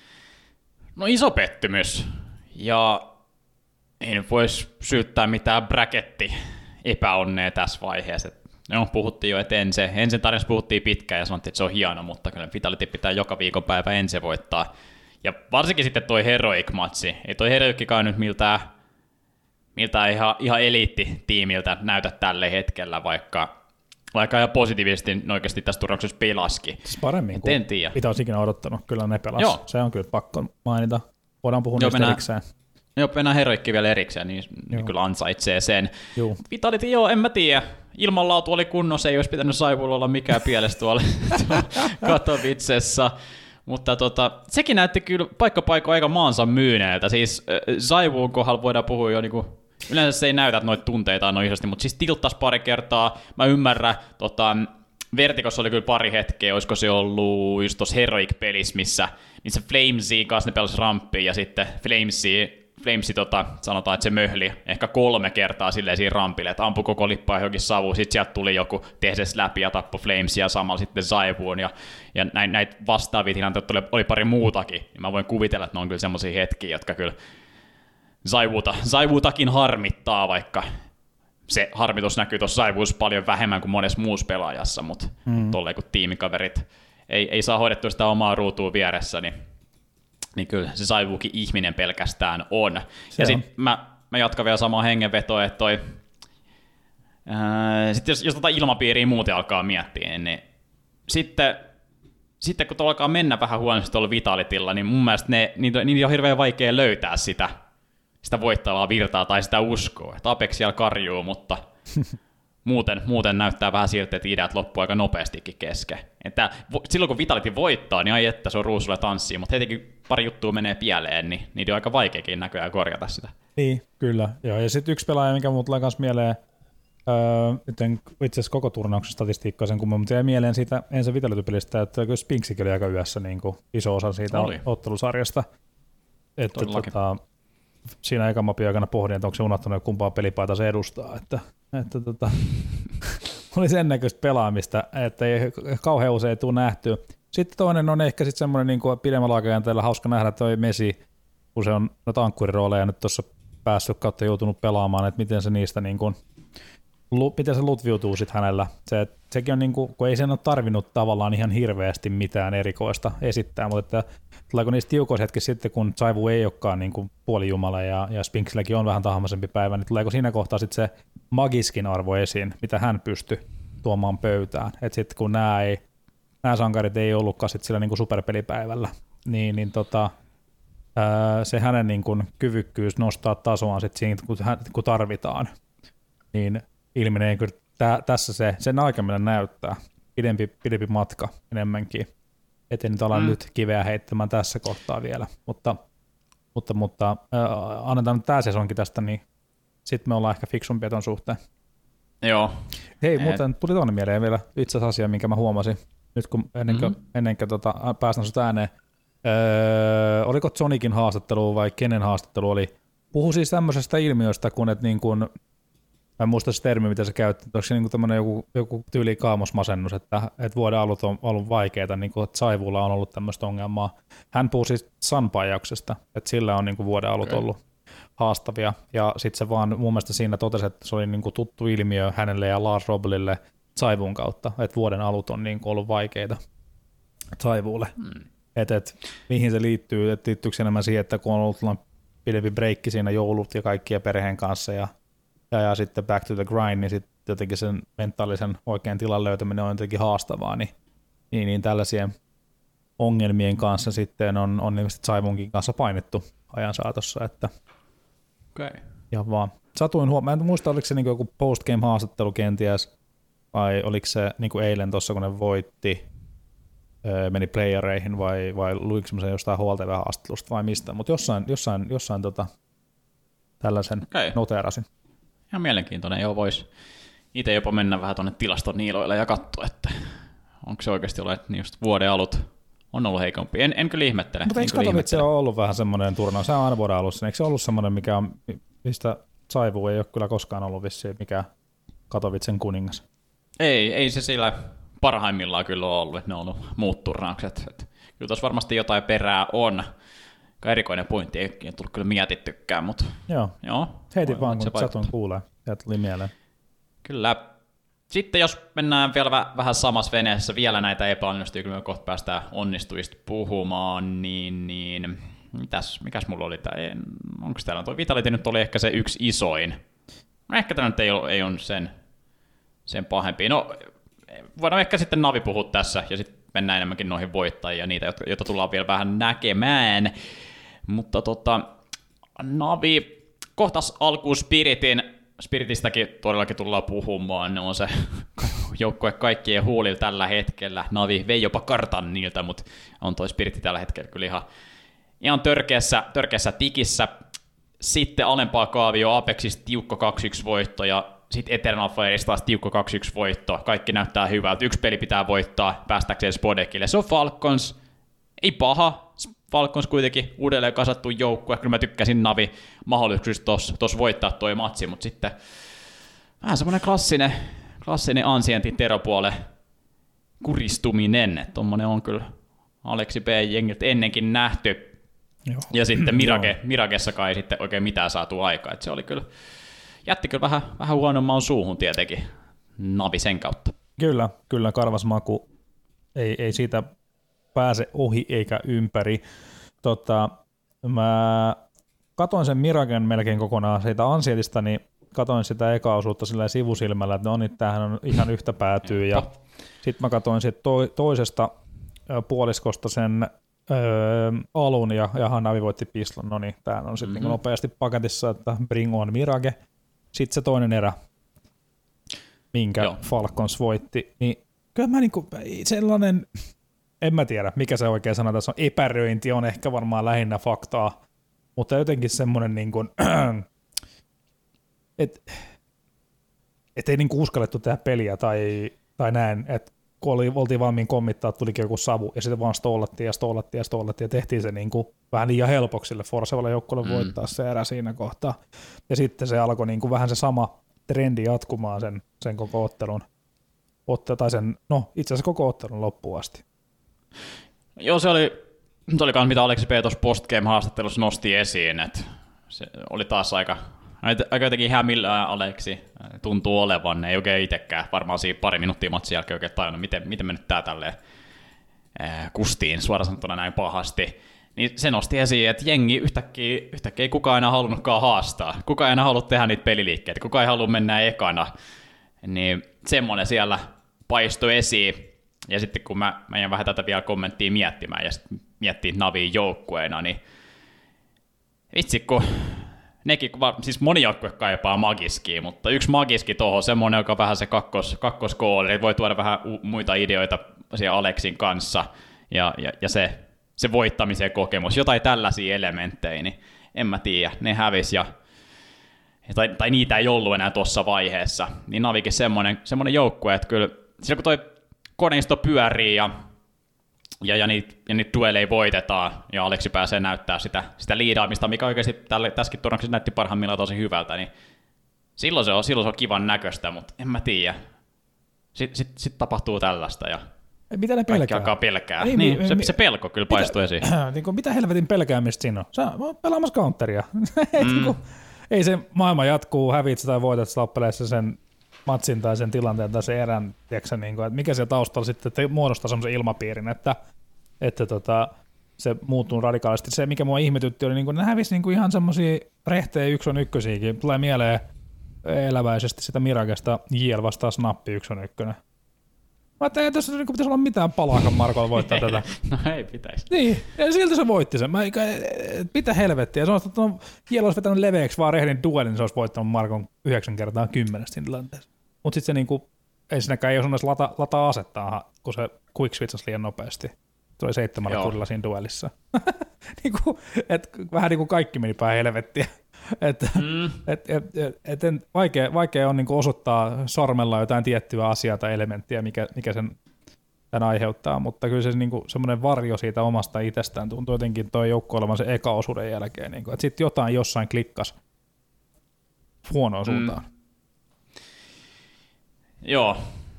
No iso pettymys ja ei nyt voisi syyttää mitään bracketti epäonnea tässä vaiheessa. No, puhuttiin jo, että Ense, Ensen tarinassa puhuttiin pitkään ja sanottiin, että se on hieno, mutta kyllä Vitality pitää joka viikonpäivä Ense voittaa. Ja varsinkin sitten toi Heroic-matsi. Ei toi Heroickikaan nyt miltään, miltään ihan, ihan eliittitiimiltä näytä tällä hetkellä, vaikka, vaikka ihan positiivisesti oikeasti tässä turnauksessa pelaski. Siis paremmin kuin mitä olisi ikinä odottanut. Kyllä ne pelasi. Se on kyllä pakko mainita. Voidaan puhua niistä erikseen. Joo, mennään Heroikki vielä erikseen, niin, niin kyllä ansaitsee sen. Joo. Vitality, joo, en mä tiedä. Ilmanlaatu oli kunnossa, ei olisi pitänyt Saivulla olla mikään pielessä tuolla Katowicessa. Mutta tota, sekin näytti kyllä paikka-paikka aika maansa myyneeltä. Siis äh, Saivuun kohdalla voidaan puhua jo niinku, yleensä se ei näytä noita tunteita noin isosti, mutta siis tilttas pari kertaa. Mä ymmärrän, tota, Vertikossa oli kyllä pari hetkeä, olisiko se ollut just tuossa Heroic-pelissä, missä, missä Flamesiin kanssa ne pelasi ramppiin ja sitten Flamesi, Flamesi tota, sanotaan, että se möhli ehkä kolme kertaa silleen siinä rampille, että ampui koko lippaa johonkin savuun, sitten sieltä tuli joku tehses läpi ja tappoi Flamesia ja samalla sitten Saivuun ja, ja näitä näit vastaavia tilanteita oli, oli pari muutakin, ja mä voin kuvitella, että ne on kyllä semmoisia hetkiä, jotka kyllä Saivuuta, Saivuutakin harmittaa, vaikka se harmitus näkyy tuossa Saivuussa paljon vähemmän kuin monessa muussa pelaajassa, mutta mm. tolleen kun tiimikaverit ei, ei saa hoidettua sitä omaa ruutua vieressä, niin niin kyllä se Saivuukin ihminen pelkästään on. Se ja sitten mä, mä jatkan vielä samaa hengenvetoa, että toi, ää, sit jos, jos tota ilmapiiriä muuten alkaa miettiä, niin sitten, sitten kun tuolla alkaa mennä vähän huonosti tuolla Vitalitilla, niin mun mielestä ne, niitä, niitä on hirveän vaikea löytää sitä, sitä voittavaa virtaa tai sitä uskoa. Että Apex siellä karjuu, mutta muuten, muuten näyttää vähän siltä, että ideat loppuu aika nopeastikin kesken. Että silloin kun Vitality voittaa, niin ai että se on ruusulla tanssii, mutta hetikin pari juttua menee pieleen, niin niitä on aika vaikeakin näköjään korjata sitä. Niin, kyllä. Joo, ja sitten yksi pelaaja, mikä mulla tulee myös mieleen, öö, itse asiassa koko turnauksen statistiikkaa sen kumman, mutta jäi mieleen siitä ensin Vitality-pelistä, että kyllä Spinksikin oli aika yössä niin kuin iso osa siitä oli ottelusarjasta. Että tota, siinä ekan mapin aikana pohdin, että onko se unohtanut, kumpaa pelipaita se edustaa, että, että tota, oli sen näköistä pelaamista, että ei kauhean usein tule nähtyä. Sitten toinen on ehkä sitten semmoinen niin kuin pidemmällä aikajänteellä hauska nähdä toi Messi, kun se on noita ankkurirooleja nyt tuossa päässyt kautta joutunut pelaamaan, että miten se niistä niin kuin miten se lutviutuu sitten hänellä. Se, sekin on niinku, kun ei sen ole tarvinnut tavallaan ihan hirveästi mitään erikoista esittää, mutta että tuleeko niistä tiukoissa hetki sitten, kun Saivu ei olekaan niinku puolijumala ja, ja Spinksilläkin on vähän tahmaisempi päivä, niin tuleeko siinä kohtaa sitten se magiskin arvo esiin, mitä hän pystyi tuomaan pöytään. Että sitten kun nämä, ei, nämä sankarit ei ollutkaan sit sillä niinku superpelipäivällä, niin, niin tota, ää, se hänen niinku kyvykkyys nostaa tasoaan sit siinä, kun, kun tarvitaan, niin ilmenee kyllä tä, tässä se, sen aikamielen näyttää. Pidempi, pidempi matka enemmänkin. Etten nyt ala mm. nyt kiveä heittämään tässä kohtaa vielä, mutta, mutta, mutta äh, annetaan nyt tämä sesonkin tästä, niin sitten me ollaan ehkä fiksumpia ton suhteen. Joo. Hei, Et... muuten tuli tuonne mieleen vielä itse asiassa asia, minkä mä huomasin, nyt kun ennen kuin, mm-hmm. ennen kuin tota, päästän sut ääneen. Öö, oliko Sonicin haastattelu vai kenen haastattelu oli? Puhu siis tämmöisestä ilmiöstä, kun et niin kuin, mä en muista se termi, mitä se käytti, onko se niin tämmöinen joku, joku tyyli kaamosmasennus, että, että vuoden alut on ollut vaikeita, niin kuin, että Saivulla on ollut tämmöistä ongelmaa. Hän puhuu siis Sunpajauksesta, että sillä on niin kuin vuoden alut okay. ollut haastavia, ja sitten se vaan mun mielestä siinä totesi, että se oli niin kuin tuttu ilmiö hänelle ja Lars Roblille Saivun kautta, että vuoden alut on niin kuin ollut vaikeita Saivulle. Hmm. Että et, mihin se liittyy, että liittyykö se enemmän siihen, että kun on ollut pidempi breikki siinä joulut ja kaikkia perheen kanssa, ja Ja, ja sitten back to the grind, niin sitten jotenkin sen mentaalisen oikean tilan löytäminen on jotenkin haastavaa, niin, niin, niin tällaisien ongelmien kanssa sitten on, on ilmeisesti Saivunkin kanssa painettu ajan saatossa, että okay. ja vaan. Satuin huomaa, mä en muista, oliko se niin joku postgame-haastattelu kenties, vai oliko se niin kuin eilen tuossa, kun ne voitti, meni playereihin, vai, vai luinko semmoisen jostain huoltajahaastattelusta vai mistä, mutta jossain, jossain, jossain tota, tällaisen okay. noteerasin. Ihan mielenkiintoinen, joo, voisi itse jopa mennä vähän tuonne tilastoniiloille ja katsoa, että onko se oikeasti ollut, että just vuoden alut on ollut heikompi. En, en kyllä ihmettele. Mutta eikö Katowice ole ollut vähän semmoinen turnaus? Se on aina vuoden alussa. Eikö se ollut semmoinen, mikä on, mistä Saivu ei ole kyllä koskaan ollut vissiin, mikä Katowicen kuningas? Ei, ei se sillä parhaimmillaan kyllä ole ollut, että ne on ollut muut turnaukset. Että kyllä tuossa varmasti jotain perää on. Erikoinen pointti, ei tullut kyllä mietittykään, mutta joo. joo heitin vaan, kun satun kuulee, ja tuli mieleen. Kyllä. Sitten jos mennään vielä vähän samassa veneessä, vielä näitä epäonnistuu, kyllä me kohta päästään onnistujista puhumaan, niin, niin mitäs, mikäs mulla oli, onko täällä, tuo Vitality nyt oli ehkä se yksi isoin. Ehkä tämä nyt ei ole, ei ole sen, sen pahempi. No, voidaan ehkä sitten Navi puhua tässä, ja sitten mennään enemmänkin noihin voittajia, niitä, joita tullaan vielä vähän näkemään. Mutta tota, Navi kohtas alkuun Spiritin, Spiritistäkin todellakin tullaan puhumaan, ne on se joukkue kaikkien huulilla tällä hetkellä. Navi vei jopa kartan niiltä, mutta on toi Spiritti tällä hetkellä kyllä ihan, ihan törkeässä, törkeässä tikissä. Sitten alempaa kaavio Apexista tiukka kaksi yksi voitto ja sitten Eternal Fireista taas tiukka kaksi yksi voitto. Kaikki näyttää hyvältä. Yksi peli pitää voittaa päästäkseen Spodekille. Se on Falcons. Ei paha. Falcons kuitenkin uudelleen kasattu joukkue. Kyllä mä tykkäsin Navi mahdollisuus tuossa voittaa toi matsi, mutta sitten vähän semmoinen klassinen, klassinen Ancientin teropuolen kuristuminen. Tuommoinen on kyllä Aleksi B-jengiltä ennenkin nähty. Joo. Ja sitten Mirage, Miragessakaan ei sitten oikein mitään saatu aikaa. Et se oli kyllä, jätti kyllä vähän, vähän huonomman suuhun tietenkin Navi sen kautta. Kyllä, kyllä karvas maku. Ei, ei siitä pääse ohi eikä ympäri. Tota, mä katoin sen Miragen melkein kokonaan siitä Ancientista, niin katoin sitä eka osuutta sillä sivusilmällä, että no niin, tämähän on ihan yhtä päätyy. Ja sitten mä katoin sit to, toisesta puoliskosta sen öö, alun, ja jaha, Navi voitti piston. No niin, tämä on sitten mm-hmm. nopeasti paketissa, että bring on Mirage. Sitten se toinen erä, minkä Joo. Falcons voitti, niin kyllä mä niinku sellainen, en mä tiedä mikä se oikein sana tässä on, epäröinti on ehkä varmaan lähinnä faktaa, mutta jotenkin semmoinen niin kuin, että et ei niin kuin uskallettu tehdä peliä tai, tai näin, että kun oli, oltiin valmiin kommittaa, tulikin joku savu ja sitten vaan stollattiin ja stollattiin ja stollattiin ja tehtiin se niin kuin vähän liian helpoksi sille Forcevalle joukkueelle mm. voittaa se erä siinä kohtaa. Ja sitten se alkoi niin kuin vähän se sama trendi jatkumaan sen, sen koko ottelun, otte, tai sen, no itse asiassa koko ottelun loppuun asti. Joo, se oli, se oli mitä Aleksi P. tuossa postgame-haastattelussa nosti esiin, että se oli taas aika, Aika jotenkin hämillään Aleksi tuntuu olevan, ei oikein itsekään varmaan siinä pari minuuttia matsin jälkeen oikein tajunnut, miten, miten me nyt tää tälleen kustiin suoraan sanottuna näin pahasti. Niin se nosti esiin, että jengi yhtäkkiä, yhtäkkiä ei kukaan enää halunnutkaan haastaa. Kukaan ei enää halua tehdä niitä peliliikkeitä, kukaan ei halua mennä ekana. Niin semmoinen siellä paistoi esiin. Ja sitten kun mä, mä jäin vähän tätä vielä kommenttia miettimään ja sitten miettii Naviin joukkueena, niin vitsi kun nekin, siis moni joukkue kaipaa magiskiä, mutta yksi magiski tuohon, semmoinen, joka on vähän se kakkos, kakkoskooli, voi tuoda vähän u- muita ideoita siellä Aleksin kanssa ja, ja, ja se, se voittamisen kokemus, jotain tällaisia elementtejä, niin en mä tiedä, ne hävisi ja tai, tai niitä ei ollut enää tuossa vaiheessa, niin Navikin semmoinen, semmoinen joukkue, että kyllä silloin kun toi koneisto pyörii ja, ja, ja, niitä, ja niitä dueleja voitetaan, ja Aleksi pääsee näyttää sitä, sitä liidaamista, mikä oikeasti tälle, tässäkin turnauksessa näytti parhaimmillaan tosi hyvältä, niin silloin se on, silloin se on kivan näköistä, mutta en mä tiedä. Sitten sit, sit tapahtuu tällaista, ja mitä ne pelkää? Kaikki alkaa pelkää. Ei, niin, mi, se, mi, se pelko kyllä paistuu esiin. Niin kuin, mitä helvetin pelkäämistä siinä on? Sä oot pelaamassa counteria. Mm. Ei se maailma jatkuu, hävit tai voitat loppupeleissä sen matsin tai sen tilanteen tai sen erän, tiiäksä, niin kuin, että mikä siellä taustalla sitten että muodostaa semmoisen ilmapiirin, että, että tota, se muuttuu radikaalisti. Se, mikä mua ihmetytti, oli, niin kuin, ne hävisi niin kuin ihan semmoisia rehtejä yksi on ykkösiäkin. Tulee mieleen eläväisesti sitä Miragesta J L vastaan Snappi yksi on ykkönen. Mä ajattelin, että tässä niin pitäisi olla mitään palaakaan Markolla voittaa tätä. No ei pitäisi. Niin, ja silti se voitti sen. Mä, mitä helvettiä. Se on, että no, J L olisi vetänyt leveäksi vaan rehdin duelin, niin se olisi voittanut Markon yhdeksän kertaa kymmenestä siinä tilanteessa. Mutta sitten se niinku, ei sinäkään ei osannut lata, lataa asettaa, kun se quick switchasi liian nopeasti. Se oli seitsemällä kurilla siinä duelissa. niinku, et, vähän niin kuin kaikki meni päin helvettiä. Et, mm. et, et, et, et, et, vaikea, vaikea on niinku osoittaa sormella jotain tiettyä asiaa tai elementtiä, mikä, mikä sen tämän aiheuttaa, mutta kyllä se niinku, semmoinen varjo siitä omasta itsestään tuntuu jotenkin tuo joukko olevan se eka osuuden jälkeen. Niinku, että sitten jotain jossain klikkas huonoon suuntaan. Mm. Joo.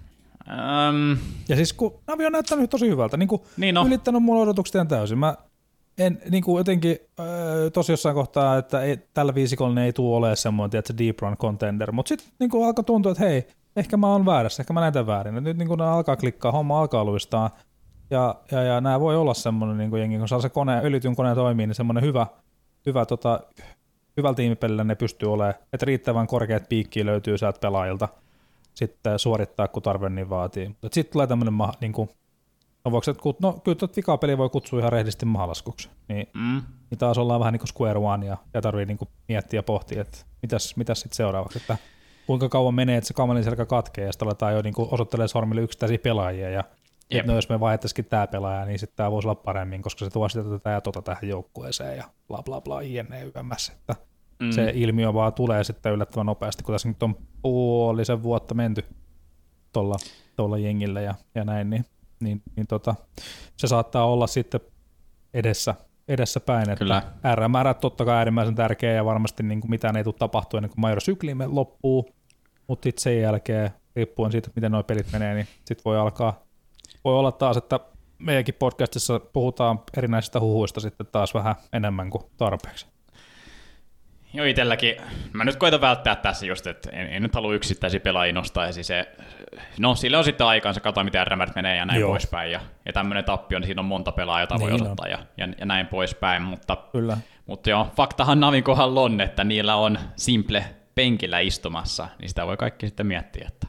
Um. Ja siis kun Navi on näyttänyt tosi hyvältä, niin kuin niin no. ylittänyt mulla odotukset ihan täysin. Mä en niin kuin jotenkin äh, tosi jossain kohtaa, että ei, tällä viisikolla ei tule olemaan semmoinen, että se deep run contender, mutta sitten niin kuin alkoi tuntua, että hei, ehkä mä oon väärässä, ehkä mä näytän väärin. Et nyt niin kuin ne alkaa klikkaa, homma alkaa luistaa, ja, ja, ja nämä voi olla semmoinen niin kuin jengi, kun saa se kone, ylityn kone toimii, niin semmoinen hyvä, hyvä tota, hyvällä tiimipelillä ne pystyy olemaan, että riittävän korkeat piikkiä löytyy sieltä pelaajilta sitten suorittaa, kun tarve niin vaatii. Mutta sitten tulee tämmöinen, niin kuin, no, voiko, no kyllä tuota vikaa peliä voi kutsua ihan rehdisti mahalaskuksi. Niin, mm. niin taas ollaan vähän niin kuin square one ja, ja tarvii niin kuin miettiä ja pohtia, että mitäs, mitäs sitten seuraavaksi. Että kuinka kauan menee, että se kamelin selkä katkee ja sitten aletaan jo niin kuin osoittelee sormille yksittäisiä pelaajia. Ja että no, jos me vaihdettaisikin tämä pelaaja, niin sitten tämä voisi olla paremmin, koska se tuo sitä tätä ja tota tähän joukkueeseen ja bla bla bla, jne yms. Että mm. se ilmiö vaan tulee sitten yllättävän nopeasti, kun tässä nyt on puolisen vuotta menty tuolla, tuolla jengillä ja, ja näin, niin, niin, niin tota, se saattaa olla sitten edessä, edessä päin, että Kyllä. R M R totta kai äärimmäisen tärkeä ja varmasti niin kuin mitään ei tule tapahtua ennen kuin Major Syklimme loppuu, mutta sitten sen jälkeen, riippuen siitä, miten nuo pelit menee, niin sitten voi alkaa, voi olla taas, että meidänkin podcastissa puhutaan erinäisistä huhuista sitten taas vähän enemmän kuin tarpeeksi. Joo, itselläkin. Mä nyt koitan välttää tässä just, että en, en nyt halua yksittäisiä pelaajia nostaa esiin se. No, sille on sitten aikaansa, katsoa miten R M R menee ja näin Joo. poispäin. Ja, ja tämmöinen tappio, niin siinä on monta pelaajaa, jota niin voi osoittaa ja, ja, ja näin poispäin. Mutta, Kyllä. mutta joo, faktahan Navin kohdalla on, että niillä on Simple penkillä istumassa, niin sitä voi kaikki sitten miettiä, että,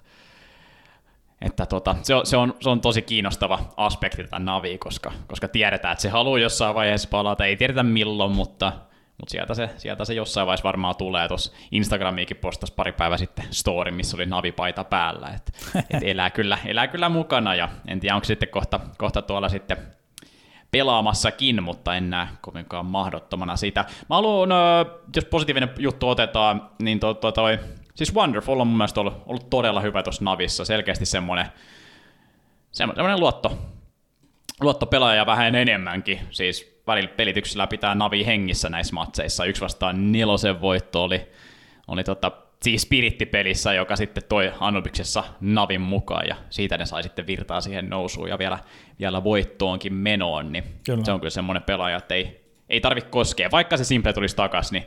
että tota, se, on, se, on, se on tosi kiinnostava aspekti tätä Naviin, koska, koska tiedetään, että se haluaa jossain vaiheessa palata, ei tiedetä milloin, mutta Mutta sieltä se, sieltä se jossain vaiheessa varmaan tulee. Tuossa Instagramiikin postasi pari päivää sitten story, missä oli Navi-paita päällä. Et, et elää, kyllä, elää kyllä mukana ja en tiedä, onko sitten kohta, kohta tuolla sitten pelaamassakin, mutta en näe kovinkaan mahdottomana sitä. Mä haluan, jos positiivinen juttu otetaan, niin to, to, toi, siis Wonderful on mun mielestä ollut, ollut todella hyvä tuossa Navissa. Selkeästi semmoinen, semmoinen luotto, luottopelaaja vähän enemmänkin, siis välillä pelityksellä pitää Navi hengissä näissä matseissa. Yksi vastaan nelosen voitto oli, oli tota, siis spirittipelissä, joka sitten toi Anubiksessa Navin mukaan, ja siitä ne sai sitten virtaa siihen nousuun ja vielä, vielä voittoonkin menoon, niin kyllä. Se on kyllä semmoinen pelaaja, että ei, ei tarvitse koskea. Vaikka se Simple tulisi takaisin, niin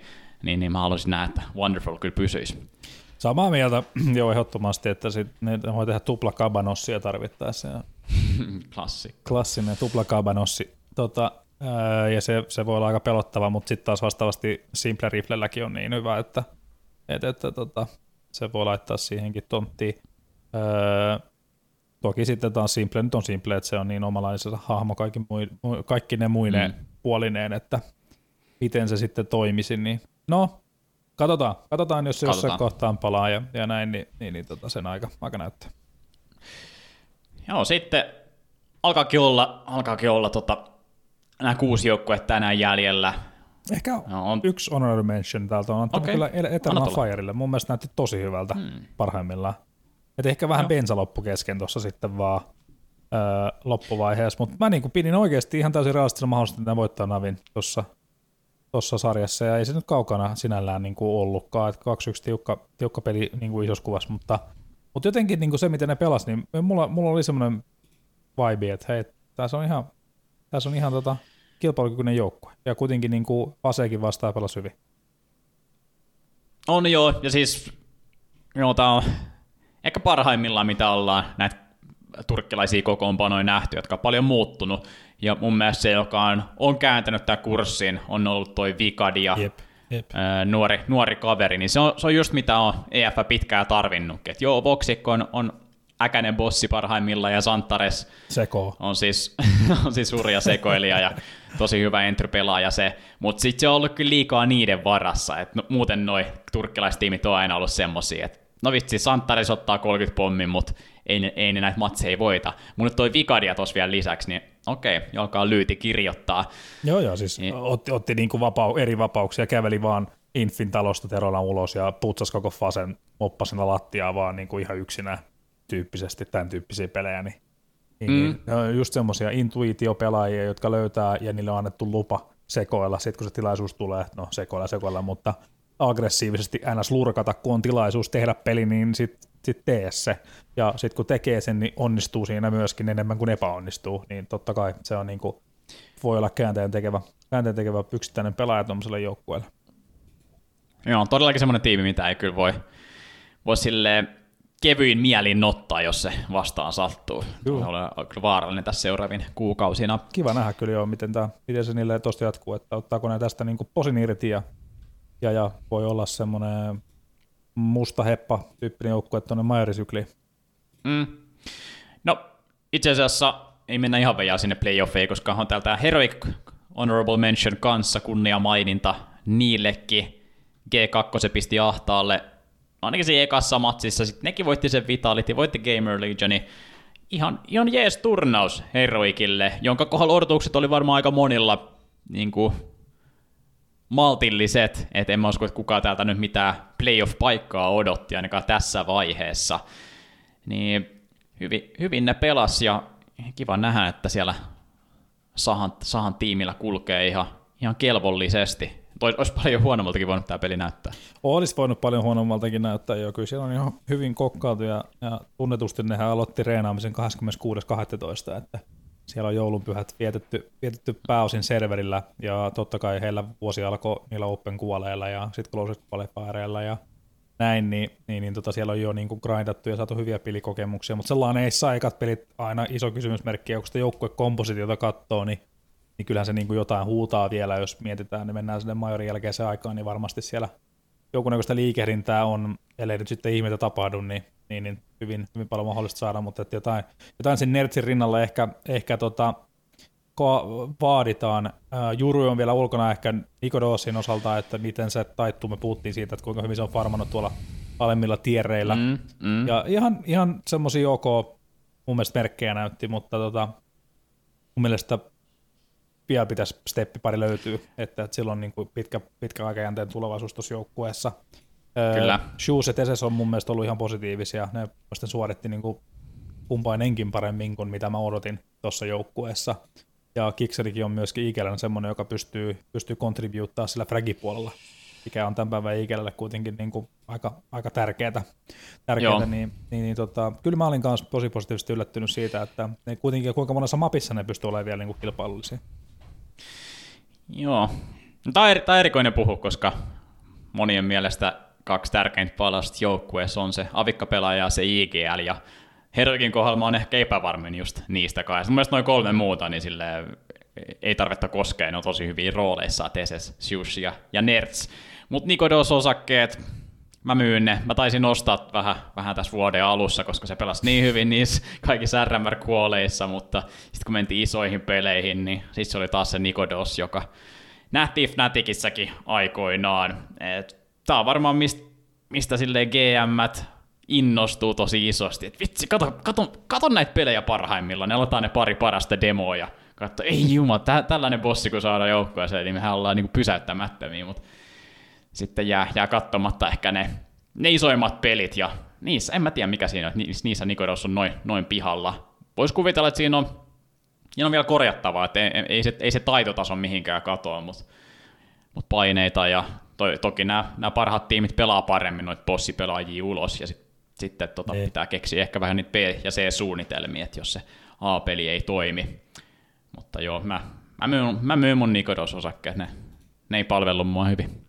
niin, niin mä haluaisin nähdä, että Wonderful kyllä pysyisi. Samaa mieltä, joo, ehdottomasti, että sit ne voi tehdä tupla kabanossia tarvittaessa. Ja Klassikko. Klassinen tupla kabanossi. Tota, ää, ja se, se voi olla aika pelottava, mutta sitten taas vastaavasti Simple Riflelläkin on niin hyvä, että, että, että tota, se voi laittaa siihenkin tonttiin. Ää, toki sitten taas Simple nyt on Simple, että se on niin omalaisensa hahmo kaikki, mui, kaikki ne muineen mm. puolineen, että miten se sitten toimisi. Niin no, katsotaan, katsotaan jos se katsotaan. Jossain kohtaan palaa ja, ja näin, niin, niin, niin tota sen aika, aika näyttää. Joo, sitten alkaakin olla, alkaakin olla tota, nämä kuusi joukkuetta tänään jäljellä. Ehkä no, on yksi honorable mention täältä on antanut okay. kyllä Eternal Firelle. Mun mielestä näytti tosi hyvältä hmm. parhaimmillaan. Et ehkä vähän no. bensa loppu kesken tuossa sitten vaan öö, loppuvaiheessa, mutta mä niin pidin oikeasti ihan täysin realistisena mahdollisesti, että ne voittaa Navin tuossa tuossa sarjassa, ja ei se nyt kaukana sinällään niin kuin ollutkaan, että kaksi yksi tiukka, tiukka peli niin kuin isossa kuvassa, mutta, mutta jotenkin niin kuin se, miten ne pelasi, niin mulla, mulla oli semmoinen vibe, että hei, tässä on ihan, tässä on ihan tota, kilpailukykyinen joukkue, ja kuitenkin niin kuin Aseekin vastaan pelasi hyvin. On joo, ja siis joo, tää on ehkä parhaimmillaan, mitä ollaan näitä turkkilaisia kokoonpanoja nähty, jotka on paljon muuttunut. Ja mun mielestä se, joka on, on kääntänyt tämän kurssin, on ollut toi Vicadia, jep, jep. Ää, nuori, nuori kaveri. Niin se, on, se on just mitä on E F pitkään tarvinnutkin. Et joo, Voxik on, on äkäinen bossi parhaimmillaan, ja Santares Seko. on siis, on siis hurja sekoilija ja tosi hyvä entry-pelaaja se. Mutta sitten se on ollut kyllä liikaa niiden varassa. Et no, muuten noi turkkilaistiimit on aina ollut semmosia, että no vitsi, Santares ottaa kolmekymmentä pommin, mutta ei ne, ei ne näitä matseja voita. Mun nyt toi Vicadia tossa vielä lisäksi, niin okei, alkaa lyyti kirjoittaa. Joo, joo, siis niin. otti, otti niinku vapau, eri vapauksia, käveli vaan Infin talosta Terona ulos ja putsasi koko fasen moppasena lattiaa vaan niinku ihan yksinä tyyppisesti, tämän tyyppisiä pelejä. Niin, mm. niin, ne on just semmoisia intuitiopelaajia, jotka löytää ja niille on annettu lupa sekoilla. Sitten kun se tilaisuus tulee, no sekoilla, sekoilla, mutta aggressiivisesti ns. Lurkata, kun on tilaisuus tehdä peli, niin sitten sit tee se. Ja sitten kun tekee sen, niin onnistuu siinä myöskin enemmän kuin epäonnistuu. Niin totta kai se on niinku, voi olla käänteen tekevä, käänteen tekevä yksittäinen pelaaja tuollaiselle joukkueelle. Joo, todellakin semmoinen tiimi, mitä ei kyllä voi, voi silleen kevyin mielin ottaa, jos se vastaan sattuu. Joo. On kyllä vaarallinen tässä seuraavina kuukausina. Kiva nähdä kyllä jo, miten, tää, miten se niille tosta jatkuu, että ottaako ne tästä niinku posin irti ja Ja, ja voi olla semmoinen musta heppa-tyyppinen joukkue tuonne majorisykliin. Mm. No, itse asiassa ei mennä ihan vielä sinne playoffeihin, koska on täältä Heroic Honorable Mention kanssa kunnia maininta niillekin. G kaksi pisti ahtaalle, ainakin siinä ekassa matsissa, sitten nekin voitti sen Vitality, voitti Gamer Legioni. Ihan, ihan jees turnaus Heroicille, jonka kohdalla odotukset oli varmaan aika monilla niin kuin maltilliset, että en mä usko, että kukaan täältä nyt mitään playoff-paikkaa odotti ainakaan tässä vaiheessa. Niin hyvin, hyvin ne pelas ja kiva nähdä, että siellä Sahan, Sahan tiimillä kulkee ihan, ihan kelvollisesti. Tois, olisi paljon huonommaltakin voinut tämä peli näyttää. Olisi voinut paljon huonommaltakin näyttää jo. Kyllä siellä on ihan hyvin kokkailtu ja, ja tunnetusti nehän aloitti reenaamisen kahdeskymmeneskuudes kahdestoista että siellä on joulunpyhät vietetty, vietetty pääosin serverillä, ja totta kai heillä vuosi alkoi niillä open kuoleilla ja sitten closed qualifiereilla ja näin, niin, niin, niin tota siellä on jo niin kuin grindattu ja saatu hyviä pelikokemuksia, mutta sellainen ei saa ekat pelit aina iso kysymysmerkki, ja kun sitä joukkuekompositiota katsoo, niin, niin kyllähän se niin kuin jotain huutaa vielä, jos mietitään, niin mennään sinne majorin jälkeiseen aikaan, niin varmasti siellä jonkunnäköistä liikehdintää on, ellei nyt sitten ihmeitä tapahdu, niin niin, niin hyvin, hyvin paljon mahdollista saada, mutta että jotain, jotain sen Nertsin rinnalle ehkä, ehkä tota, vaaditaan. Ää, Juru on vielä ulkona ehkä Nikodosin osalta, että miten se taittuu, me puhuttiin siitä, että kuinka hyvin se on farmannut tuolla alemmilla tierreillä. Mm, mm. Ja ihan, ihan semmoisia ok mun mielestä merkkejä näytti, mutta tota, mun mielestä vielä pitäisi steppipari löytyä, että, että silloin niin kuin pitkä, pitkä aikajänteen tulevaisuus tuossa joukkueessa. Kyllä. Shoes ja Teses on mun mielestä ollut ihan positiivisia. Ne sitten suoritti niin kuin kumpainenkin paremmin kuin mitä mä odotin tuossa joukkueessa. Ja Kikserikin on myöskin Ikelän semmoinen, joka pystyy, pystyy contribuuttaa sillä fragipuolella, mikä on tämän päivän Ikelälle kuitenkin niin kuin aika, aika tärkeää. tärkeää niin, niin, niin, tota, kyllä mä olin kanssa tosi positiivisesti yllättynyt siitä, että ne kuitenkin kuinka monessa mapissa ne pystyy olemaan vielä niin kuin kilpailullisia. Joo. Tämä on, eri, tämä on erikoinen puhu, koska monien mielestä kaksi tärkeintä palasta joukkueessa on se avikkapelaaja ja se I G L, ja Heroikin kohdalla mä oon ehkä epävarmin just niistä kai. Mun mielestä noin kolme muuta, niin silleen ei tarvetta koskea, ne on tosi hyviä rooleissa, T S S, Shush ja, ja Nerds. Mutta Nikodos-osakkeet, mä myyn ne. Mä taisin ostaa vähän, vähän tässä vuoden alussa, koska se pelasi niin hyvin niissä kaikissa R M R-kuoleissa, mutta sitten kun mentiin isoihin peleihin, niin sitten se oli taas se Nikodos, joka nähtiin Fnaticissäkin aikoinaan. Et tää on varmaan mistä, mistä silleen G M:t innostuu tosi isosti. Et vitsi, kato, kato, kato näitä pelejä parhaimmillaan, ne aloitetaan ne pari parasta demoa ja katso, ei jumala, tä, tällainen bossi kun saadaan joukkueeseen, niin mehän ollaan niinku pysäyttämättömiä, mutta sitten jää, jää katsomatta ehkä ne, ne isoimmat pelit, ja niissä, en mä tiedä mikä siinä on, niissä Nikodos on noin, noin pihalla. Voisi kuvitella, että siinä on, siinä on vielä korjattavaa, että ei, ei, se, ei se taitotaso mihinkään katoa, mutta, mutta paineita, ja toi, toki nämä, nämä parhaat tiimit pelaa paremmin noita bossipelaajia ulos, ja sit, sitten tota, pitää keksiä ehkä vähän niitä B- ja C-suunnitelmia, että jos se A-peli ei toimi. Mutta joo, mä, mä, myyn, mä myyn mun Nikodos-osakkeet, ne, ne ei palvellut mua hyvin.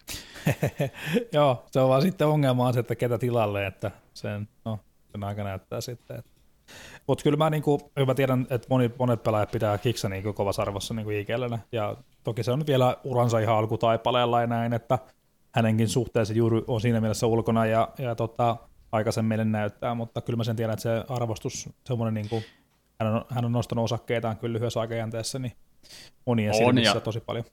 Joo, se on vaan sitten ongelma on se, että ketä tilalle, että sen, no, sen aika näyttää sitten. Mutta kyllä mä, niinku, mä tiedän, että moni, monet pelaajat pitää Kiksa niinku kovassa arvossa niinku I G L:nä, ja toki se on vielä uransa ihan alkutaipaleella ja näin, että hänenkin suhteessa juuri on siinä mielessä ulkona ja, ja tota, aikaisemmin meille näyttää, mutta kyllä mä sen tiedän, että se arvostus, semmoinen niinku, hän on, hän on nostanut osakkeitaan kyllä lyhyessä aikajänteessä, niin monien silmissä tosi paljon.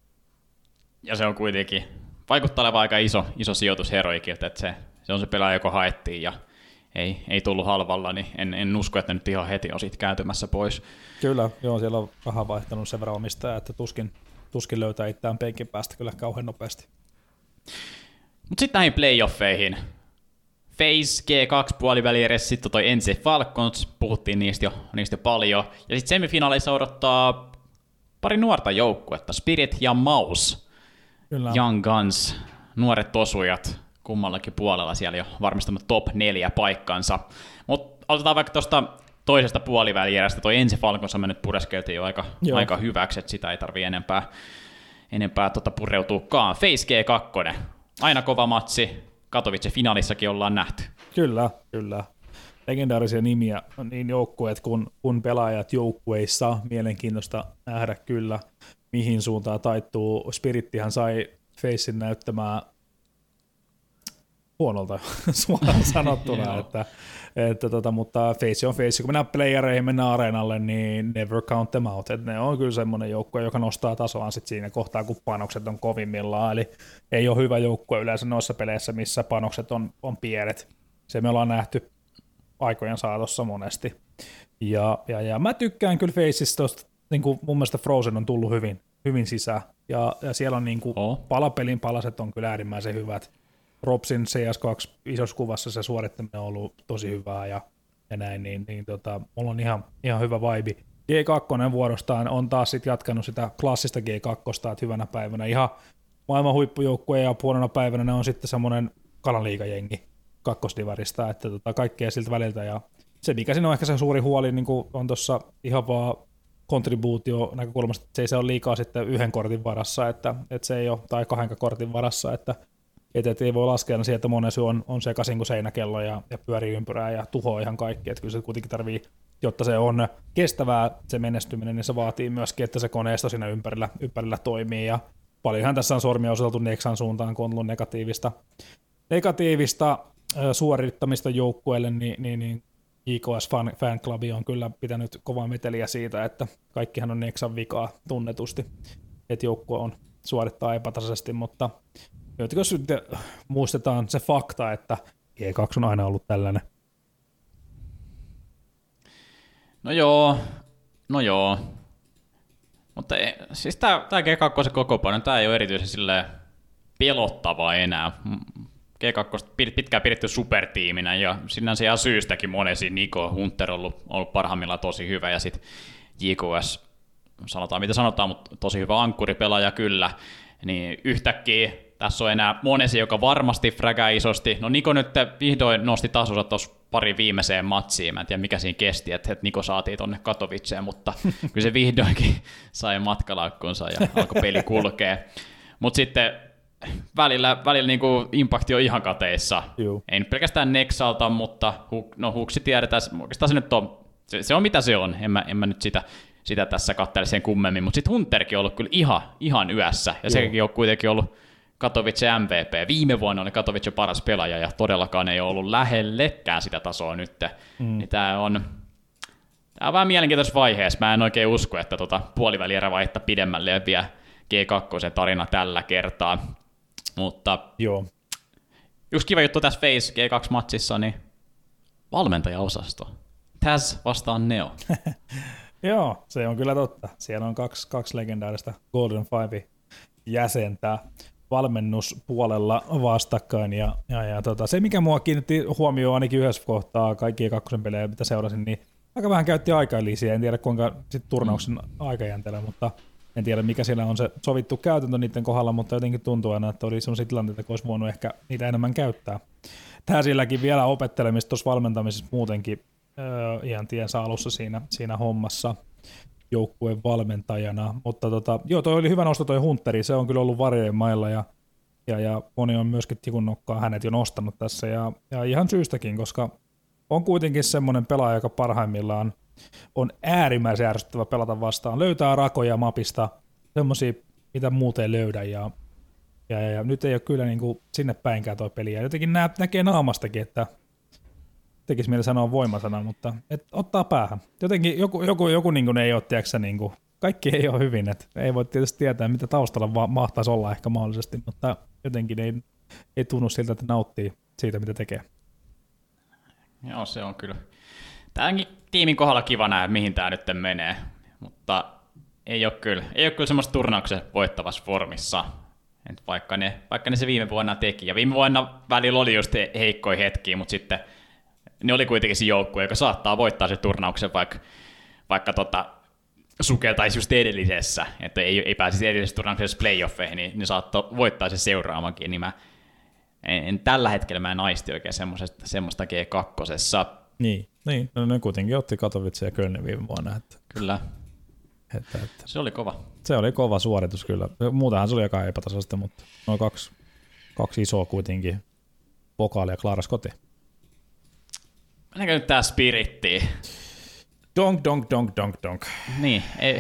Ja se on kuitenkin vaikuttaa olevan aika iso, iso sijoitus Heroikilta, että se, se on se pelaaja, joka haettiin ja ei, ei tullut halvalla, niin en, en usko, että nyt ihan heti on siitä kääntymässä pois. Kyllä, joo, siellä on vähän vaihtanut sen verran omistajaa, että tuskin, tuskin löytää itseään penkin päästä kyllä kauhean nopeasti. Mutta sitten näihin playoffeihin. FaZe G kaksi puolivälierässä, sitten toi N C Falcons, puhuttiin niistä jo, niistä jo paljon. Ja sitten semifinaaleissa odottaa pari nuorta joukkuetta, Spirit ja Mouse. Kyllä. Young Guns, nuoret osujat, kummallakin puolella siellä jo varmistanut top neljä paikkansa. Mutta aloitetaan vaikka tuosta toisesta puolivälierästä, toi N C Falcons on mennyt pureskeltiin jo aika, aika hyväksi, että sitä ei tarvitse enempää, enempää tota pureutuukaan. FaZe G kaksi, aina kova matsi, Katowice finaalissakin ollaan nähty. Kyllä, kyllä. Legendaarisia nimiä niin joukkueet kuin, kuin pelaajat joukkueissa. Mielenkiintoista nähdä kyllä, mihin suuntaan taittuu. Spirittihän sai FaZen näyttämään huonolta suoraan sanottuna, että, että tota, mutta FaZe on FaZe. Kun mennään playereihin, mennään areenalle, niin never count them out. Et ne on kyllä semmoinen joukkue, joka nostaa tasoaan sit siinä kohtaa, kun panokset on kovimmillaan. Eli ei ole hyvä joukkue yleensä noissa peleissä, missä panokset on, on pienet. Se me ollaan nähty aikojen saatossa monesti. Ja, ja, ja mä tykkään kyllä FaZesta, niin kuin mun mielestä Frozen on tullut hyvin, hyvin sisään. Ja, ja siellä on niin kuin oh. palapelin palaset on kyllä äärimmäisen hyvät. Robsin C S kaksi isossa kuvassa se suorittaminen on ollut tosi hyvää ja, ja näin, niin, niin tota, mulla on ihan, ihan hyvä vibe. G kaksi vuorostaan on taas sit jatkanut sitä klassista G kaksi, että hyvänä päivänä ihan maailman huippujoukkue ja puolena päivänä ne on sitten semmoinen kalanliigajengi kakkosdivarista, että tota, kaikkea siltä väliltä ja se mikä siinä on ehkä se suuri huoli niin on tuossa ihan vaan kontribuutio näkökulmasta, että se ei se ole liikaa sitten yhden kortin varassa, että, että se ei ole, tai kahden kortin varassa, että et, et ei voi laskea siihen, että monen syy on, on sekaisin kuin seinäkello ja, ja pyörii ympyrää ja tuhoaa ihan kaikki, että kyllä se kuitenkin tarvii, jotta se on kestävää se menestyminen, niin se vaatii myöskin, että se koneisto siinä ympärillä, ympärillä toimii ja paljonhan tässä on sormia osoiteltu Nexan suuntaan, kun on ollut negatiivista, negatiivista äh, suorittamista joukkueelle, niin, niin, niin I K S Fan, Fan Club on kyllä pitänyt kovaa meteliä siitä, että kaikkihan on Nexan vikaa tunnetusti, että joukkue on suorittaa epätasaisesti, mutta jos sitten muistetaan se fakta, että G kaksi on aina ollut tällainen. No joo, no joo. Mutta ei, siis tämä G kaksi kokoonpano, tämä ei ole erityisen silleen pelottavaa enää. G kaksi pitkään pidetty supertiiminä ja sinänsä ihan syystäkin monesi Niko Hunter on ollut, ollut parhaimmillaan tosi hyvä ja sitten J K S, sanotaan mitä sanotaan, mutta tosi hyvä ankkuripelaaja kyllä, niin yhtäkkiä tässä on enää monesi, joka varmasti frägää isosti. No Niko nyt vihdoin nosti tasonsa tuossa pari viimeiseen matsiin. Mä en tiedä mikä siinä kesti, että Niko saatiin tonne Katowiceen, mutta kyllä se vihdoinkin sai matkalaukkunsa ja alkoi peli kulkea. Mutta sitten välillä, välillä niin kuin impakti on ihan kateissa. Juu. Ei nyt pelkästään Nexalta, mutta no Huksi tiedetään, oikeastaan se nyt on, se, se on mitä se on, en mä, en mä nyt sitä, sitä tässä katsele sen kummemmin, mutta sitten Hunterkin on ollut kyllä ihan, ihan yössä, ja Juu. sekin on kuitenkin ollut Katowice M V P. Viime vuonna oli Katowice paras pelaaja, ja todellakaan ei ole ollut lähellekään sitä tasoa nyt. Mm. Niin tämä on, tää on vähän mielenkiintoisessa vaiheessa. Mä en oikein usko, että tota puolivälierä vaihtaa pidemmälle vie G kaksi tarina tällä kertaa. Mutta Joo. yksi kiva juttu tässä Face G kaksi-matsissa, niin valmentajaosasto. Taz vastaan Neo. Joo, se on kyllä totta. Siellä on kaksi, kaksi legendaarista Golden Five jäsentä valmennuspuolella vastakkain. Ja, ja, ja tota, se, mikä mua kiinnitti huomioon ainakin yhdessä kohtaa kaikkien kakkosen pelejä, mitä seurasin, niin aika vähän käytti aikaa lisiä. En tiedä, kuinka sit turnauksen aikajänteellä, mutta en tiedä, mikä siellä on se sovittu käytäntö niiden kohdalla, mutta jotenkin tuntuu aina, että oli sellaisia tilanteita, kun olisi voinut ehkä niitä enemmän käyttää. Tähän silläkin vielä opettelemista tuossa valmentamisessa muutenkin öö, ihan tiensä alussa siinä, siinä hommassa joukkueen valmentajana, mutta tota, joo, toi oli hyvä nosto toi Hunteri, se on kyllä ollut varjojen mailla ja, ja, ja moni on myöskin tikun nokkaa hänet jo nostanut tässä ja, ja ihan syystäkin, koska on kuitenkin semmoinen pelaaja, joka parhaimmillaan on äärimmäisen ärsyttävä pelata vastaan, löytää rakoja mapista, semmoisia, mitä muuten ei löydä ja, ja, ja, ja nyt ei ole kyllä niin kuin sinne päinkään toi peli ja jotenkin nä, näkee naamastakin, että tekisi mieli sanoa voimasana, mutta et ottaa päähän. Jotenkin joku, joku, joku niin kuin ei ole, tiedätkö, niin kuin, kaikki ei ole hyvin, että ei voi tietysti tietää, mitä taustalla va- mahtaisi olla ehkä mahdollisesti, mutta jotenkin ei, ei tunnu siltä, että nauttii siitä, mitä tekee. Joo, se on kyllä. Tämänkin tiimin kohdalla kiva nähdä, mihin tämä nyt menee, mutta ei ole kyllä, ei ole kyllä semmoista turnauksen voittavassa formissa, et vaikka, ne, vaikka ne se viime vuonna teki. Ja viime vuonna välillä oli just heikkoja hetkiä, mutta sitten ne oli kuitenkin se joukkue, joka saattaa voittaa se turnauksen, vaikka, vaikka tota, sukeltaisi just edellisessä, että ei, ei pääsisi edellisessä turnauksessa playoffeihin, niin ne saattoi voittaa se seuraavakin. Niin mä, en, en, tällä hetkellä mä en aisti oikein semmoista G kaksi. Niin, niin. No, ne kuitenkin otti Katowice ja Kölnin viime vuonna. Että, kyllä. Että, että. Se oli kova. Se oli kova suoritus kyllä. Muutenhan se oli aika epätasaista, mutta noin kaksi, kaksi isoa kuitenkin. Pokaali ja klaaras kotiin. Mennäänkö nyt tää spirittiin? Donk, donk, donk, donk, donk. Niin, ei,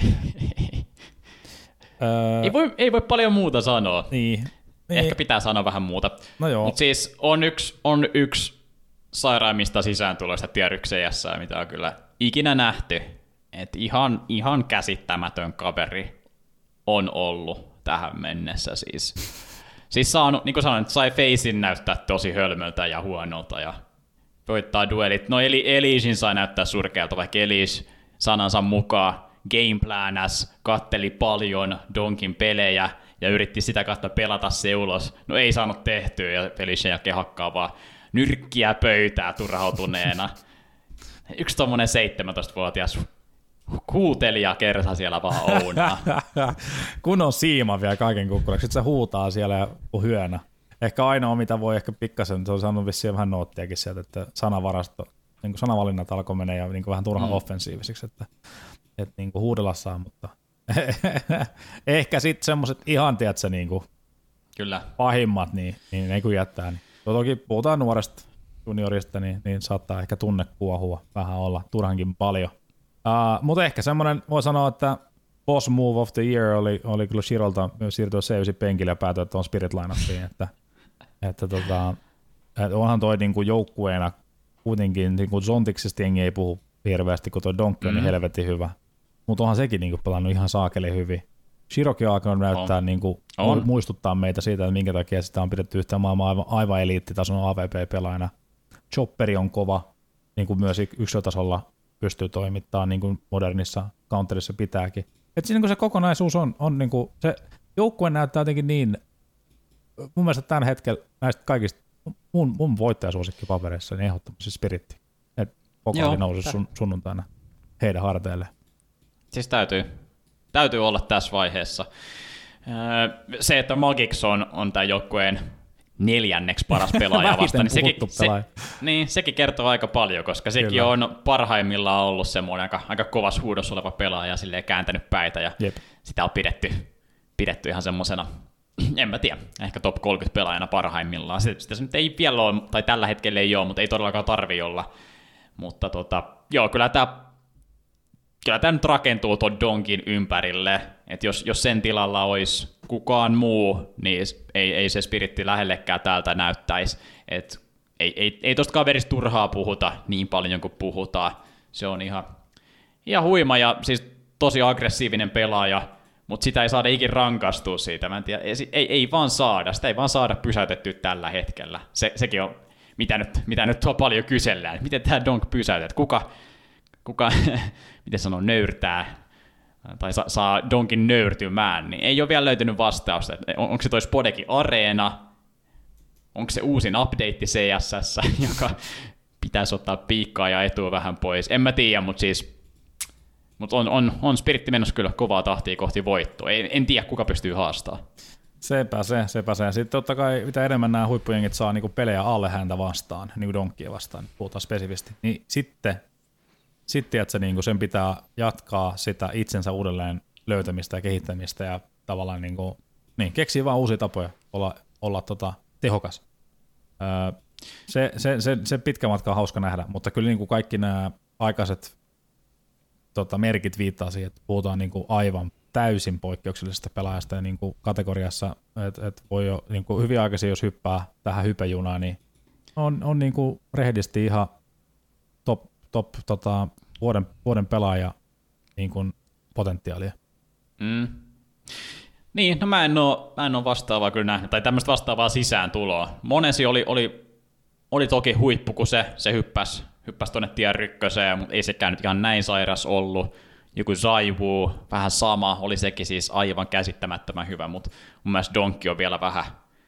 öö, ei, voi, ei voi paljon muuta sanoa. Niin. Ehkä pitää sanoa vähän muuta. No joo. Mutta siis on yksi, on yksi sairaimmista sisääntuloista tier yksi C S, mitä on kyllä ikinä nähty. Et ihan, ihan käsittämätön kaveri on ollut tähän mennessä siis. Siis saanut, niin kuin sanoin, sai Facein näyttää tosi hölmöltä ja huonolta ja voittaa duelit. No eli Elisin sai näyttää surkealta, vaikka Elis sanansa mukaan gameplanas, katteli paljon Donkin pelejä ja yritti sitä kautta pelata se ulos. No ei saanut tehtyä ja Felician jälkeen hakkaa vaan nyrkkiä pöytää turhautuneena. Yksi tommonen seitsemäntoistavuotias huutelija kersa siellä vaan ounaa. Kun on siima vielä kaiken kukkulaksi, sitten se huutaa siellä ja on hyönä. Ehkä ainoa, mitä voi ehkä pikkasen, se on saanut vissiin vähän noottiakin sieltä, että sanavarasto, niin kuin sanavalinnat alkoi mennä ja niin kuin vähän turhan mm. offensiivisiksi, että, että niin kuin huudella saa, mutta ehkä sitten semmoiset ihan, tiedätkö, niin kuin kyllä pahimmat, niin, niin ne kun jättää. Niin. Toki puhutaan nuoresta juniorista, niin, niin saattaa ehkä tunne kuohua vähän olla turhankin paljon. Uh, mutta ehkä semmoinen, voi sanoa, että boss move of the year oli, oli kyllä Shirolta siirtyä C yhdeksän penkille ja päätyä tuon Spirit lineupiin, että, että, tota, että onhan toi niinku joukkueena kuitenkin, niinku Zontiksesta jengi ei puhu hirveästi, kun toi Donkki on mm. niin helvetin hyvä, mutta onhan sekin niinku pelannut ihan saakeli hyvin. Shirokin on alkanut näyttää, on. Niinku, on. muistuttaa meitä siitä, että minkä takia sitä on pidetty yhtään maailman aivan, aivan eliittitason A V P-pelaajana. Chopperi on kova, niin kuin myös yksilötasolla pystyy toimittamaan niin kuin modernissa counterissa pitääkin. Et siinä, niin se kokonaisuus on, on niin kuin, se joukkue näyttää jotenkin niin, mun mielestä tämän hetkellä näistä kaikista, mun, mun voittajasuosikki papereissa, niin ehdottomasti Spiritti. Että pokaali nousi sun, sunnuntaina heidän harteille. Siis täytyy, täytyy olla tässä vaiheessa. Se, että Magix on, on tämän joukkueen neljänneksi paras pelaaja vasta, niin sekin, se, niin sekin kertoo aika paljon, koska sekin Kyllä. on parhaimmillaan ollut semmoinen aika, aika kovas huudossa oleva pelaaja, silleen kääntänyt päitä, ja Jep. sitä on pidetty, pidetty ihan semmoisena en mä tiedä, ehkä top kolmekymmentä pelaajana parhaimmillaan. Sitä se nyt ei vielä ole, tai tällä hetkellä ei ole, mutta ei todellakaan tarvi olla. Mutta tota, joo, kyllä tämä kyllä tämä nyt rakentuu tuon Donkin ympärille, että jos, jos sen tilalla olisi kukaan muu, niin ei, ei se spiritti lähellekään täältä näyttäisi. Et ei, ei, ei tosta kaverista turhaa puhuta niin paljon kuin puhutaan. Se on ihan, ihan huima ja siis tosi aggressiivinen pelaaja, mutta sitä ei saada ikin rankastua siitä. Mä en tiedä, ei, ei, ei vaan saada, sitä ei vaan saada pysäytettyä tällä hetkellä. Se, sekin on, mitä nyt, mitä nyt tuo paljon kysellään. Miten tämä Donk pysäytet? Kuka, kuka miten sanoo, nöyrtää tai sa, saa Donkin nöyrtymään, niin ei ole vielä löytynyt vastausta. On, onko se toi Spodekin Areena? Onko se uusin update C S S, joka pitäisi ottaa piikkaa ja etua vähän pois? En mä tiedä, mutta siis Mutta on, on, on spiritti menossa kyllä kovaa tahtia kohti voittoa. En, en tiedä, kuka pystyy haastamaan. Sepä se, sepä se. Sitten totta kai, mitä enemmän nämä huippujengit saa niinku pelejä alle häntä vastaan, niinku Donkkia vastaan, puhutaan spesifisti, niin sitten, sitten että se niinku sen pitää jatkaa sitä itsensä uudelleen löytämistä ja kehittämistä ja tavallaan niinku, niin, keksii vaan uusia tapoja olla, olla tota, tehokas. Öö, se, se, se, se pitkä matka on hauska nähdä, mutta kyllä niinku kaikki nämä aikaiset Tota, merkit viittaa siihen, että puhutaan niinku aivan täysin poikkeuksellisesta pelaajasta ja niinku kategoriassa, että et voi jo niinku hyvin aikaisin, jos hyppää tähän hypejunaan, niin on, on niinku rehdisti ihan top, top tota, vuoden, vuoden pelaaja niinku potentiaalia. Mm. Niin, no mä en oo, mä en oo vastaavaa kyllä nähnyt, tai tämmöistä vastaavaa sisääntuloa. Monesi oli, oli, oli toki huippu, kun se, se hyppäsi hyppäsi tuonne tien rykköseen, mutta ei sekään nyt ihan näin sairas ollut. Joku Zaiwu, vähän sama, oli sekin siis aivan käsittämättömän hyvä, mutta mun mielestä Donkki on vielä vähän,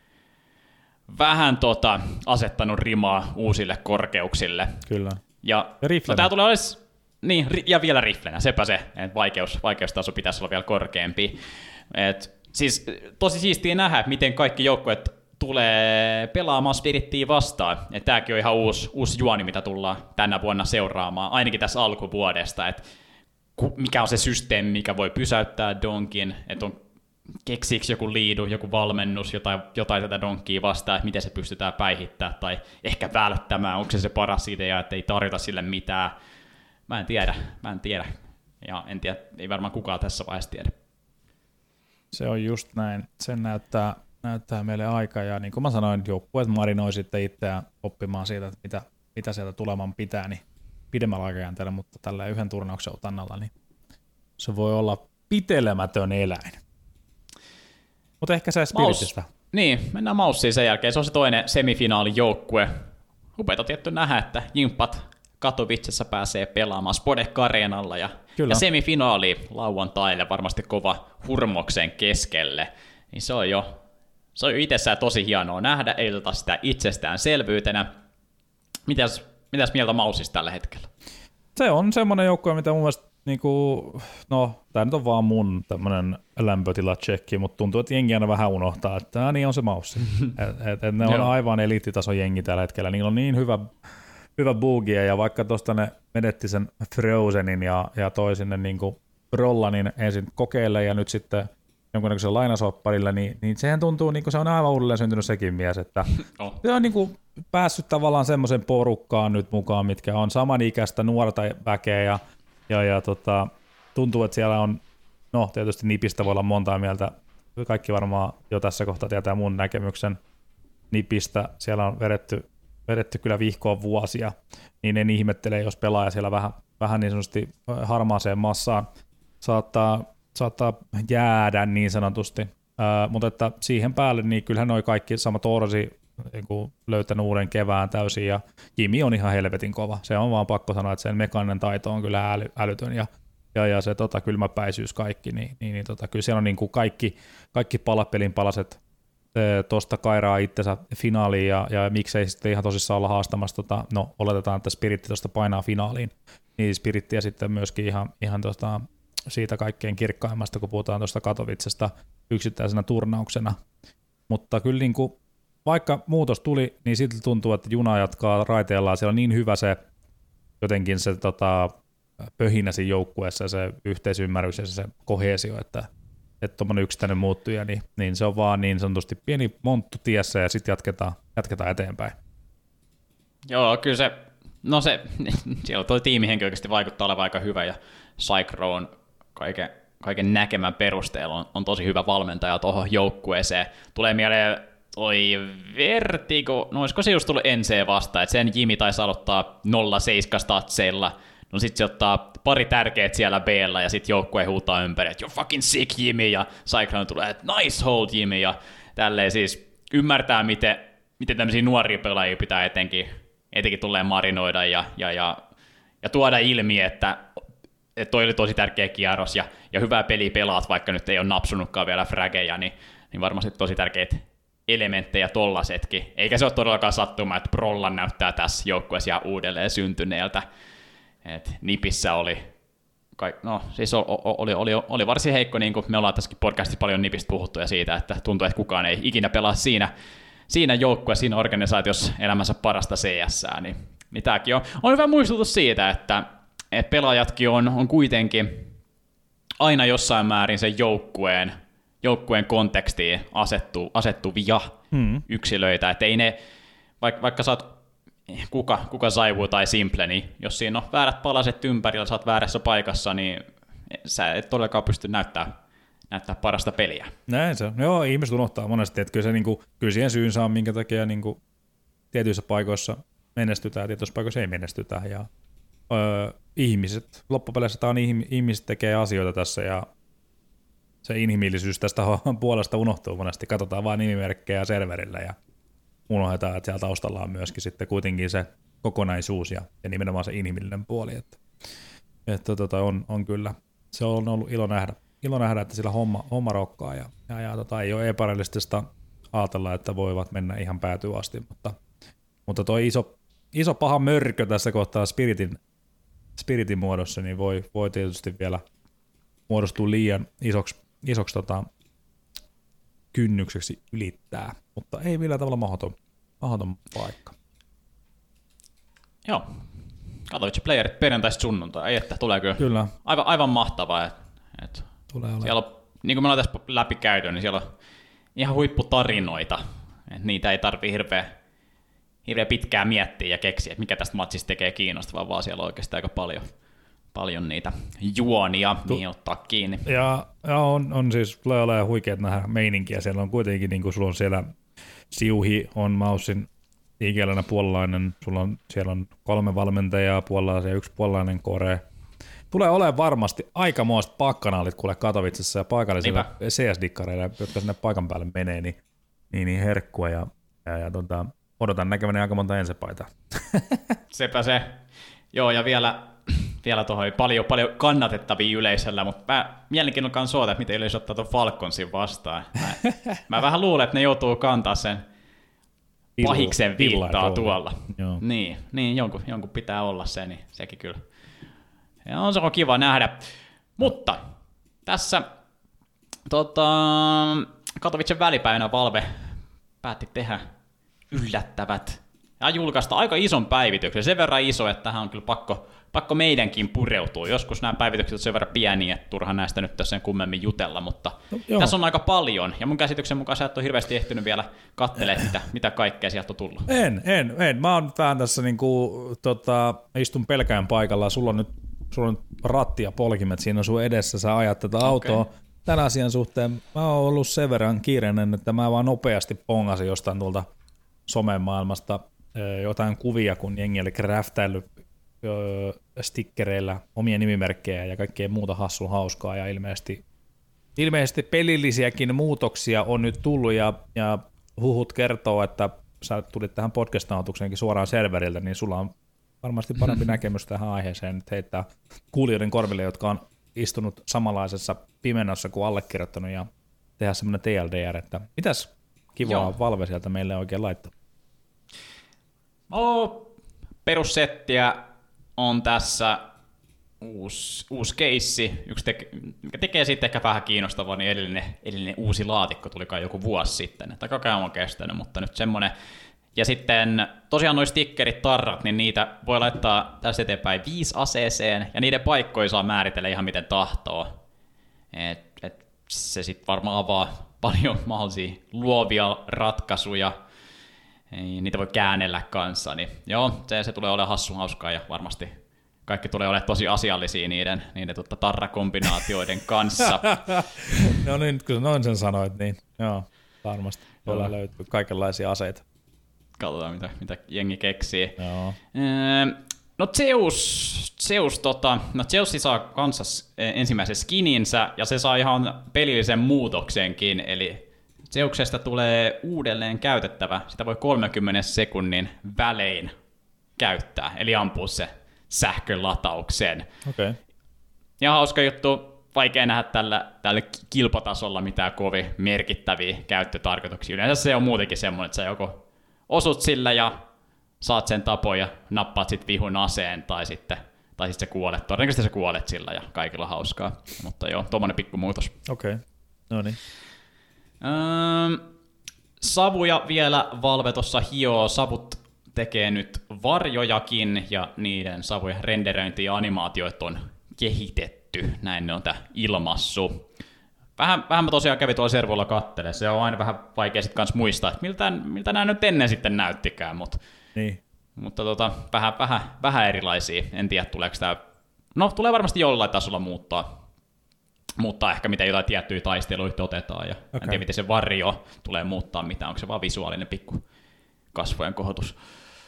vähän tota, asettanut rimaa uusille korkeuksille. Kyllä. Ja, ja riflenä. No, tää tulee olisi, niin, ja vielä riflenä, sepä se, että vaikeus, vaikeustaso pitäisi olla vielä korkeampi. Et, siis tosi siistiä nähdä, miten kaikki joukkueet tulee pelaamaan Spirittiä vastaan. Että tämäkin on ihan uusi, uusi juoni, mitä tullaan tänä vuonna seuraamaan, ainakin tässä alkuvuodesta, että mikä on se systeemi, mikä voi pysäyttää Donkin, että on keksiikö joku liidu, joku valmennus, jotain, jotain tätä Donkia vastaan, että miten se pystytään päihittämään tai ehkä välttämään, onko se se paras idea, että ei tarjota sille mitään. Mä en tiedä, mä en tiedä. Ja en tiedä, ei varmaan kukaan tässä vaiheessa tiedä. Se on just näin. Sen näyttää näyttää meille aika, ja niin kuin mä sanoin, joukkueet marinoi sitten itseään oppimaan siitä, että mitä, mitä sieltä tuleman pitää, niin pidemmällä aikajänteellä, mutta tällä yhden turnauksen otannalla, niin se voi olla pitelemätön eläin. Mutta ehkä se Spiritistä. Maus. Niin, mennään Maussiin sen jälkeen, se on se toinen semifinaalijoukkue. Upeata tietty nähdä, että Jimpat Katowicessa pääsee pelaamaan Spodek Areenalla, ja, ja semifinaali lauantaille varmasti kova hurmoksen keskelle, niin se on jo Se on jo itsessään tosi hienoa nähdä, ei oteta sitä itsestäänselvyytenä. Mitäs, mitäs mieltä Maussista tällä hetkellä? Se on semmoinen joukkue, mitä mun mielestä, niinku, no tämä nyt on vaan mun tämmöinen lämpötila-tsekki, mutta tuntuu, että jengi aina vähän unohtaa, että tämä niin on se Maussi. et, et, et ne on aivan eliittitason jengi tällä hetkellä, niillä on niin hyvä, hyvä boogie, ja vaikka tuosta ne menetti sen Frozenin ja, ja toi sinne niinku Rollanin ensin kokeille, ja nyt sitten jonkunnäköisen lainasopparilla, niin, niin sehän tuntuu, niin kuin se on aivan uudelleen syntynyt sekin mies, että oh. se on niin kuin päässyt tavallaan semmoisen porukkaan nyt mukaan, mitkä on samanikäistä nuorta väkeä, ja, ja, ja tota, tuntuu, että siellä on, no tietysti Nipistä voi olla montaa mieltä, kaikki varmaan jo tässä kohtaa tietää mun näkemyksen Nipistä, siellä on vedetty, vedetty kyllä vihkoon vuosia, niin en ihmettele, jos pelaaja siellä vähän, vähän niin sanotusti harmaaseen massaan saattaa saattaa jäädä niin sanotusti, uh, mutta että siihen päälle niin kyllähän noi kaikki sama Torsi niin löytänyt uuden kevään täysin, ja Jimi on ihan helvetin kova, se on vaan pakko sanoa, että sen mekaaninen taito on kyllä äly, älytön, ja, ja, ja se tota, kylmäpäisyys kaikki, niin, niin, niin tota, kyllä siellä on niin kuin kaikki, kaikki palapelin palaset tuosta kairaa itsensä finaaliin, ja, ja miksei sitten ihan tosissaan olla haastamassa, tota, no oletetaan, että Spiritti tuosta painaa finaaliin, niin Spirittiä sitten myöskin ihan, ihan tuosta siitä kaikkein kirkkaimmasta, kun puhutaan tuosta Katowicesta yksittäisenä turnauksena. Mutta kyllä niin kuin, vaikka muutos tuli, niin silti tuntuu, että juna jatkaa raiteellaan. Siellä on niin hyvä se jotenkin se tota, pöhinä siinä joukkueessa, se yhteisymmärrys ja se koheesio, että että tuommoinen yksittäinen muuttuja, niin, niin se on vaan niin sanotusti pieni monttu tiessä ja sitten jatketaan, jatketaan eteenpäin. Joo, kyllä se, no se, siellä toi tiimihenki oikeasti vaikuttaa olevan aika hyvä ja Psychro on kaiken, kaiken näkemän perusteella on, on tosi hyvä valmentaja tuohon joukkueeseen. Tulee mieleen toi Vertigo, no olisiko se just tullut N C vastaan, että sen Jimmy taisi aloittaa nolla seitsemän statseilla, no sit se ottaa pari tärkeät siellä B:llä ja sit joukkue huutaa ympäri, että you're fucking sick Jimmy, ja Cyclone tulee, että nice hold Jimmy, ja tälleen siis ymmärtää, miten, miten tämmöisiä nuoria pelaajia pitää etenkin, etenkin tulee marinoida ja, ja, ja, ja tuoda ilmi, että, että toi oli tosi tärkeä kierros ja, ja hyvää peliä pelaat, vaikka nyt ei ole napsunutkaan vielä frageja, niin, niin varmasti tosi tärkeitä elementtejä tollasetkin. Eikä se ole todellakaan sattuma, että Brollan näyttää tässä joukkueessa ihan uudelleen syntyneeltä. Et Nipissä oli, no siis oli, oli, oli varsin heikko, niin kuin me ollaan tässäkin podcastissa paljon Nipistä puhuttu ja siitä, että tuntuu, että kukaan ei ikinä pelaa siinä, siinä joukkueessa, siinä organisaatiossa elämänsä parasta C S:ää, niin, niin tämäkin on, on hyvä muistutus siitä, että, että pelaajatkin on, on kuitenkin aina jossain määrin sen joukkueen, joukkueen kontekstiin asettu, asettuvia hmm. yksilöitä, että ei ne, vaikka, vaikka sä oot kuka, kuka Zaiwu tai Simple, niin jos siinä on väärät palaset ympärillä, sä oot väärässä paikassa, niin sä et todellakaan pysty näyttämään, näyttää parasta peliä. Näin se on. Joo, ihmiset unohtaa monesti, että kyllä, se, niin kuin, kyllä siihen syynsä on, minkä takia niin kuin, tietyissä paikoissa menestytään ja tietyissä paikoissa ei menestytä. Ja, öö, ihmiset, loppupeleissä tämä on ihmiset tekee asioita tässä ja se inhimillisyys tästä puolesta unohtuu monesti. Katsotaan vain nimimerkkejä serverillä ja unohdetaan, että siellä taustalla on myöskin sitten kuitenkin se kokonaisuus ja, ja nimenomaan se inhimillinen puoli. Että, että tota, on, on kyllä, se on ollut ilo nähdä, ilo nähdä että sillä homma, homma rokkaa ja, ja, ja tota, ei ole epärealistista ajatella, että voivat mennä ihan päätyyn asti, mutta, mutta toi iso, iso paha mörkö tässä kohtaa Spiritin, Spiritin muodossa, niin voi, voi tietysti vielä muodostua liian isoksi, isoksi tota, kynnykseksi ylittää, mutta ei millään tavalla mahdoton, mahdoton paikka. Joo, Katowice Playerit perjantaista sunnuntai, ei että tulee kyllä, kyllä. Aivan, aivan mahtavaa. Et, et tulee siellä on, niin kuin me ollaan tässä läpi käyty, niin siellä on ihan huipputarinoita, et niitä ei tarvitse hirveä, hirveä pitkään miettiä ja keksiä, että mikä tästä matsista tekee kiinnostavaa, vaan siellä on oikeastaan aika paljon, paljon niitä juonia, mihin ottaa kiinni. Ja, ja on, on siis, tulee olemaan huikeat nähdä meininkiä, siellä on kuitenkin, niin kuin sulla on siellä Siuhi on Maussin ikielänä puolalainen, sulla on, siellä on kolme valmentajaa puolalaisia ja yksi puolalainen Kore. Tulee olemaan varmasti aikamoiset pakkanaalit kuule Katowicessa ja paikallisilla C S-dikkareilla, jotka sinne paikan päälle menee, niin, niin, niin herkkua ja, ja, ja tota, odotan näkeväni aika monta ensipaitaa. Sepä se. Joo, ja vielä, vielä tuohon paljon, paljon kannatettavia yleisöllä, mutta mä mielenkiinnolla kanssa että miten yleisö ottaa tuon Falconsin vastaan. Mä, mä vähän luulen, että ne joutuu kantaa sen pahiksen viittaa tuolla. Joo. Niin, niin jonkun, jonkun pitää olla se, niin sekin kyllä. Ja on se on kiva nähdä. Mutta tässä tota, Katowicen välipäivänä Valve päätti tehdä yllättävät ja julkaista aika ison päivityksen. Sen verran iso, että tähän on kyllä pakko, pakko meidänkin pureutua. Joskus nämä päivitykset on sen verran pieniä, että turha näistä nyt tässä sen kummemmin jutella, mutta no, tässä on aika paljon. Ja mun käsityksen mukaan sä et ole hirveästi ehtinyt vielä katselemaan, mitä, mitä kaikkea sieltä on tullut. En, en, en. Mä oon vähän tässä niinku, tota, istun pelkään paikalla. Sulla on nyt sulla on ratti ja polkimet siinä sun edessä, sä ajat tätä autoa. Okay. Tämän asian suhteen mä oon ollut sen verran kiireinen, että mä vaan nopeasti pongasin jostain tuolta somen maailmasta jotain kuvia, kun jengi oli craftaillut stickereillä omia nimimerkkejä ja kaikkea muuta hassun hauskaa, ja ilmeisesti, ilmeisesti pelillisiäkin muutoksia on nyt tullut, ja, ja huhut kertoo, että sä tulit tähän podcast-nautukseenkin suoraan serveriltä, niin sulla on varmasti parempi näkemys tähän aiheeseen nyt heittää kuulijoiden korville, jotka on istunut samanlaisessa pimennossa kuin allekirjoittanut, ja tehdä semmoinen T L D R, että mitäs kivaa Joo. Valve sieltä meille oikein laittaa? No, perussettiä on tässä uusi, uusi keissi, yksi teke, mikä tekee sitten ehkä vähän kiinnostavaa, niin edellinen, edellinen uusi laatikko tuli kai joku vuosi sitten, että koko ajan on kestänyt, mutta nyt semmoinen. Ja sitten tosiaan nuo stickerit, tarrat, niin niitä voi laittaa tästä eteenpäin viisi aseeseen, ja niiden paikkoja saa määritellä ihan miten tahtoo. Et, et, se sitten varmaan avaa paljon mahdollisia luovia ratkaisuja, ei, niitä voi käännellä kanssa, niin joo, se, se tulee olemaan hassu hauskaa ja varmasti kaikki tulee olemaan tosi asiallisia niiden, niiden tutta tarrakombinaatioiden kanssa. No niin, kun noin sen sanoit, niin joo, varmasti tuolla löytyy kaikenlaisia aseita. Katsotaan, mitä, mitä jengi keksii. Joo. Öö, no Zeus, Zeus, tota, no Zeus saa kanssa ensimmäisen skininsä, ja se saa ihan pelillisen muutoksenkin, eli Zeuksesta tulee uudelleen käytettävä, sitä voi kolmenkymmenen sekunnin välein käyttää, eli ampua se sähkölataukseen. Okay. Ja hauska juttu, vaikea nähdä tällä, tällä kilpatasolla mitään kovin merkittäviä käyttötarkoituksia. Yleensä se on muutenkin semmoinen, että sä joko osut sillä ja saat sen tapoja ja nappaat sit vihun aseen, tai sitten, tai sitten sä kuolet. Todennäköisesti sä kuolet sillä ja kaikilla hauskaa. Mutta joo, tommonen pikku muutos. Okei, okay. No niin. Öö, savuja vielä Valve tuossa hioo. Savut tekee nyt varjojakin, ja niiden savujen renderöinti ja animaatioit on kehitetty. Näin ne on tää ilmassu. Vähän, vähän mä tosiaan kävin tuolla servulla kattelemaan. Se on aina vähän vaikea sitten kans muistaa, että miltä, miltä nämä nyt ennen sitten näyttikään. Mut, niin. Mutta tota, vähän, vähän, vähän erilaisia. En tiedä, tuleeko tää... No, tulee varmasti jollain tasolla muuttaa. Muuttaa ehkä, miten jotain tiettyjä taisteluita otetaan. Ja okay. En tiedä, miten se varjo tulee muuttaa mitään. Onko se vaan visuaalinen pikku kasvojen kohotus.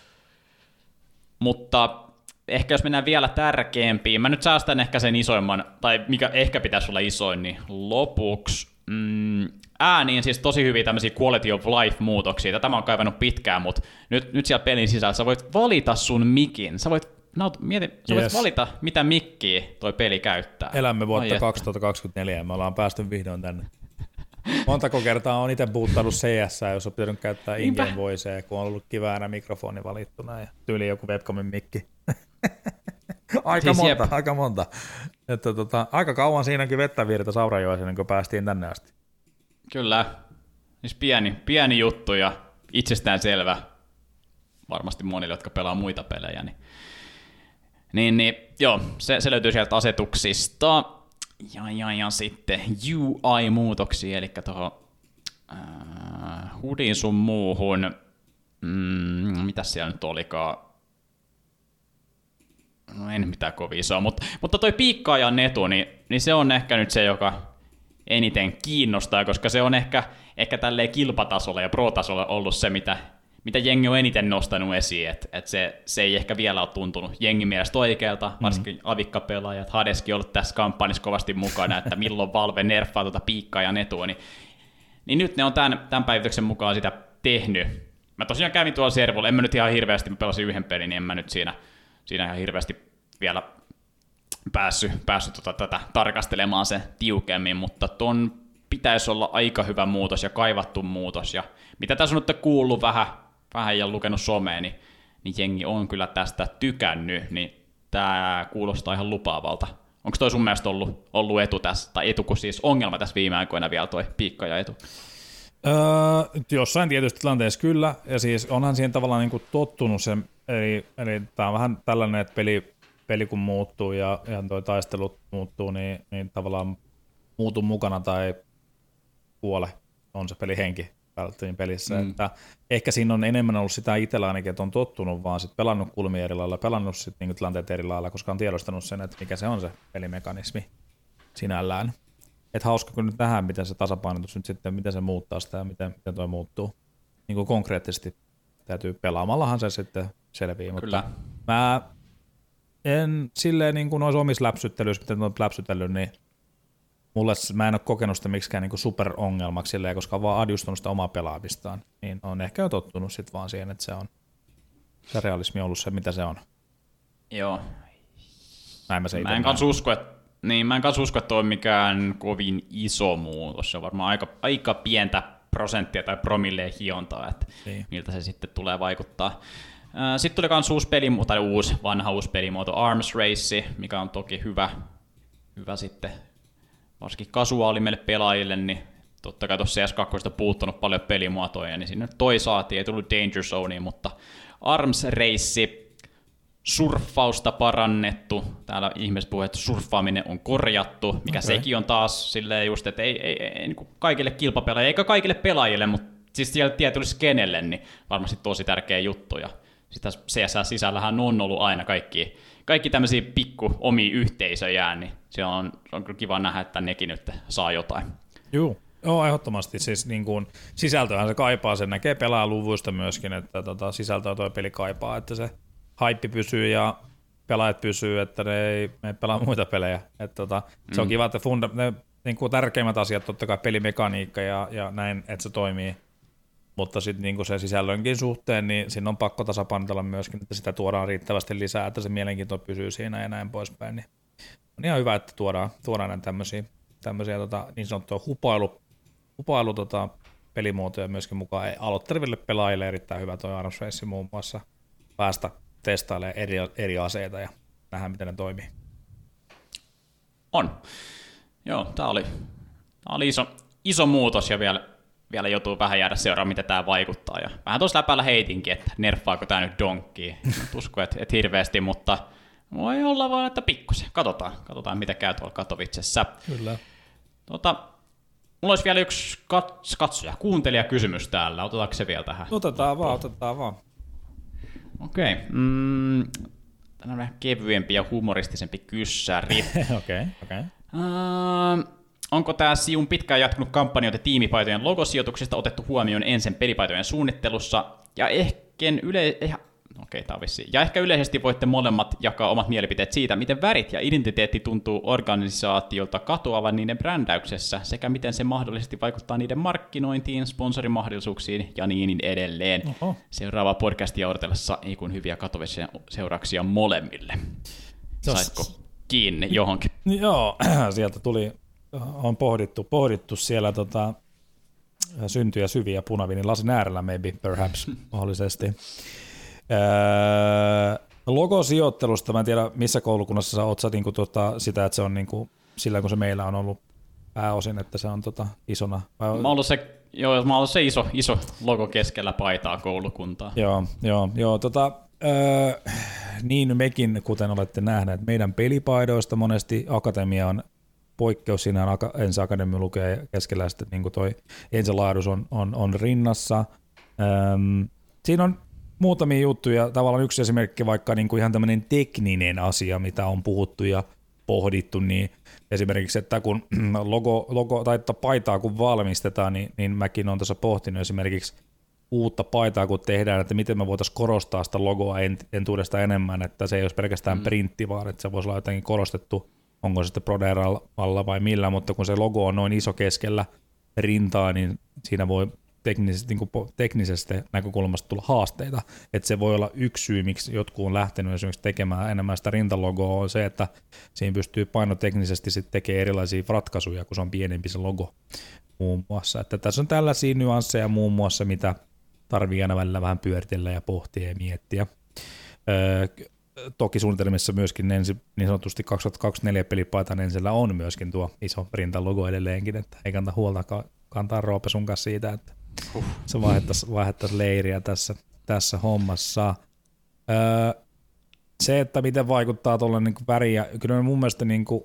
Mutta ehkä jos mennään vielä tärkeämpiin, mä nyt säästän ehkä sen isoimman, tai mikä ehkä pitäisi olla isoin, niin lopuksi mm, ääniin siis tosi hyviä tämmöisiä quality of life-muutoksia. Tätä mä oon kaivannut pitkään, mutta nyt, nyt siellä pelin sisällä sä voit valita sun mikin. Sä voit, naut, mieti, sä yes. voit valita, mitä mikkiä toi peli käyttää. Elämme vuotta Ai kaksituhattakaksikymmentäneljä ja me ollaan päästy vihdoin tänne. Montako kertaa on itse buuttanut C S, jos on pitänyt käyttää in-game voicea, kun on ollut kiväänä mikrofoni valittuna ja tyyli joku webcamin mikki. aika siis monta, jep. aika monta. Että tota, aika kauan siinäkin vettä virta Saurajoissa, kun päästiin tänne asti. Kyllä. Siis pieni, pieni juttu ja itsestään selvä varmasti monille, jotka pelaa muita pelejä. Niin, niin, niin joo, se, se löytyy sieltä asetuksista. Ja, ja, ja sitten U I-muutoksia, eli tuohon äh, hudin sun muuhun, mm, mitäs siellä nyt olikaan, no en mitään kovin isoa, mutta, mutta toi piikkaajan etu, niin, niin se on ehkä nyt se, joka eniten kiinnostaa, koska se on ehkä, ehkä tälleen kilpatasolla ja pro-tasolla ollut se, mitä, mitä jengi on eniten nostanut esiin, että et se, se ei ehkä vielä ole tuntunut jengin mielestä oikealta, varsinkin mm-hmm. avikkapelaajat, Hadeskin on ollut tässä kampanjassa kovasti mukana, että milloin Valve nerfaa tuota piikkaajan etua, niin, niin nyt ne on tämän, tämän päivityksen mukaan sitä tehnyt. Mä tosiaan kävin tuolla servulla, en mä nyt ihan hirveästi, mä pelasin yhden pelin, niin en mä nyt siinä, siinä ihan hirveästi vielä päässyt, päässyt tota, tätä tarkastelemaan se tiukemmin, mutta ton pitäisi olla aika hyvä muutos ja kaivattu muutos, ja mitä tässä on nyt kuullut vähän, vähän ja lukenut someen, niin, niin jengi on kyllä tästä tykännyt, niin tää kuulostaa ihan lupaavalta. Onko toi sun mielestä ollut, ollut etu tässä, tai etu kun siis ongelma tässä viime aikoina vielä toi piikka ja etu? Öö, jossain tietysti tilanteessa kyllä, ja siis onhan siihen tavallaan niin kuin tottunut se, eli, eli tää on vähän tällainen, että peli, peli kun muuttuu ja, ja toi taistelut muuttuu, niin, niin tavallaan muutu mukana tai kuole on se pelihenki pelissä. Mm. Että ehkä siinä on enemmän ollut sitä itsellä ainakin, että on tottunut vaan sit pelannut kulmia eri lailla, pelannut sit niinku tilanteet eri lailla, koska on tiedostanut sen, että mikä se on se pelimekanismi sinällään. Että hauska kun nyt nähdään, miten se tasapainotus nyt sitten, miten se muuttaa sitä ja miten, miten toi muuttuu. Niin kuin konkreettisesti täytyy pelaamallahan se sitten selvii, Kyllä. mutta mä en silleen niin kuin noissa omissa läpsyttelyissä, miten on läpsytellyt, niin mulle mä en ole kokenut sitä miksikään niin superongelmaksi silleen, koska on vaan adjustunut sitä omaa pelaamistaan, niin on ehkä jo tottunut sitten vaan siihen, että se on se realismi on ollut se, mitä se on. Joo. Näin mä se mä en kanssa usko, että niin, mä en kanssa usko, että toi on mikään kovin iso muutos. Se on varmaan aika, aika pientä prosenttia tai promilleen hiontaa, että niin. Miltä se sitten tulee vaikuttaa. Sitten tuli myös uusi pelimuoto, tai uusi, vanha uusi pelimuoto Arms Race, mikä on toki hyvä, hyvä sitten, varsinkin kasuaalimille pelaajille, niin totta kai tuossa C S kaksi on puuttunut paljon pelimuotoja, niin sinne toi saatiin, ei tullut Danger Zoneen, mutta Arms Race, surffausta parannettu. Täällä ihmiset puhuu, että surffaaminen on korjattu, mikä okay. sekin on taas silleen just, että ei, ei, ei niin kaikille kilpapelaajille, eikä kaikille pelaajille, mutta siis siellä tietylle skenelle, niin varmasti tosi tärkeä juttu. Ja sitä C S S-sisällähän on ollut aina kaikki, kaikki tämmöisiä pikku omia yhteisöjä, niin se on, on kyllä kiva nähdä, että nekin nyt saa jotain. Joo. Joo, ehdottomasti. Siis niin kuin, sisältöhän se kaipaa, sen näkee pelaajaluvuista myöskin, että tota, sisältöä tuo peli kaipaa, että se haippi pysyy ja pelaajat pysyy, että ne ei me pelaa muita pelejä. Että tota, mm. Se on kiva, että funda, ne niin kuin tärkeimmät asiat, totta kai pelimekaniikka ja, ja näin, että se toimii. Mutta sitten niin se sisällönkin suhteen, niin siinä on pakko tasapainotella myöskin, että sitä tuodaan riittävästi lisää, että se mielenkiinto pysyy siinä ja näin poispäin. Niin on ihan hyvä, että tuodaan, tuodaan näin tämmöisiä, tämmöisiä tota, niin sanottua hupailu, hupailu tota, pelimuotoja myöskin mukaan. Aloitteleville pelaajille erittäin hyvä tuo Arms Race muun muassa päästä testailemaan eri, eri aseita ja nähdä, miten ne toimii. On. Joo, tämä oli, oli iso, iso muutos ja vielä, vielä joutuu vähän jäädä seuraamaan, miten tämä vaikuttaa. Ja vähän tuossa läpällä heitinkin, että nerfaako tämä nyt donkkiin. Usko, että et hirveästi, mutta voi olla vaan, että pikkusen. Katsotaan, katsotaan mitä käy tuolla Katowicessa. Kyllä. Tota, mulla olisi vielä yksi kat- katsoja, kuuntelijakysymys täällä. Otetaanko se vielä tähän? Otetaan vaan, otetaan vaan. Okei. Okay. Mm, tämä on vähän kevyempi ja humoristisempi kyssäri. Okei, okei. Okay, okay. uh, onko tämä Siun pitkään jatkunut kampanjoita tiimipaitojen logosijoituksista otettu huomioon ensin pelipaitojen suunnittelussa? Ja ehkä, yle- eh, okay, tämä on vissiin. ja ehkä yleisesti voitte molemmat jakaa omat mielipiteet siitä, miten värit ja identiteetti tuntuu organisaatiolta katoavan niiden brändäyksessä, sekä miten se mahdollisesti vaikuttaa niiden markkinointiin, sponsorimahdollisuuksiin ja niin edelleen. Oho. Seuraavaa podcastia odotellessa ei kun hyviä Katowicen seurauksia molemmille. Saitko kiinni johonkin? Joo, sieltä tuli, on pohdittu, pohdittu siellä tota, syntyjä syviä punavinin lasin äärellä, maybe, perhaps, mahdollisesti. Öö, logosijoittelusta, mä en tiedä missä koulukunnassa sä oot sä niinku tota, sitä, että se on niinku, sillä kun se meillä on ollut pääosin, että se on tota, isona. Mä oon ollut se, joo, mä oon ollut se iso, iso logo keskellä paitaa koulukuntaa. Joo, joo, joo tota, öö, niin mekin, kuten olette nähneet, meidän pelipaidoista monesti akatemia on poikkeus, siinähän ensi akatemia lukee keskellä ja sitten niin toi ensilaadus on, on, on rinnassa. Öm, siinä on muutamia juttuja, tavallaan yksi esimerkki vaikka niin kuin ihan tämmöinen tekninen asia, mitä on puhuttu ja pohdittu, niin esimerkiksi, että kun logo, logo tai paitaa kun valmistetaan, niin, niin mäkin olen tässä pohtinut esimerkiksi uutta paitaa kun tehdään, että miten me voitaisiin korostaa sitä logoa entuudesta enemmän, että se ei olisi pelkästään mm. printti, vaan että se voisi olla jotenkin korostettu, onko se sitten Proderalla vai millä, mutta kun se logo on noin iso keskellä rintaa, niin siinä voi teknisesti, niin kuin teknisestä näkökulmasta tulla haasteita, että se voi olla yksi syy, miksi jotkut on lähtenyt esimerkiksi tekemään enemmän sitä rintalogoa, on se, että siinä pystyy painoteknisesti sitten tekemään erilaisia ratkaisuja, kun se on pienempi se logo muun muassa. Että tässä on tällaisia nyansseja muun muassa, mitä tarvii aina välillä vähän pyöritellä ja pohtia ja miettiä. Öö, toki suunnitelmissa myöskin ensi, niin sanotusti kaksituhattakaksikymmentäneljä pelipaitan ensillä on myöskin tuo iso rintalogo edelleenkin, että ei kannata huolta kantaa Roope sun kanssa siitä, että Uh. se vaihettaisi, vaihettaisi leiriä tässä, tässä hommassa. Öö, se, että miten vaikuttaa tuolla niin väri, ja kyllä mun mielestä niin kuin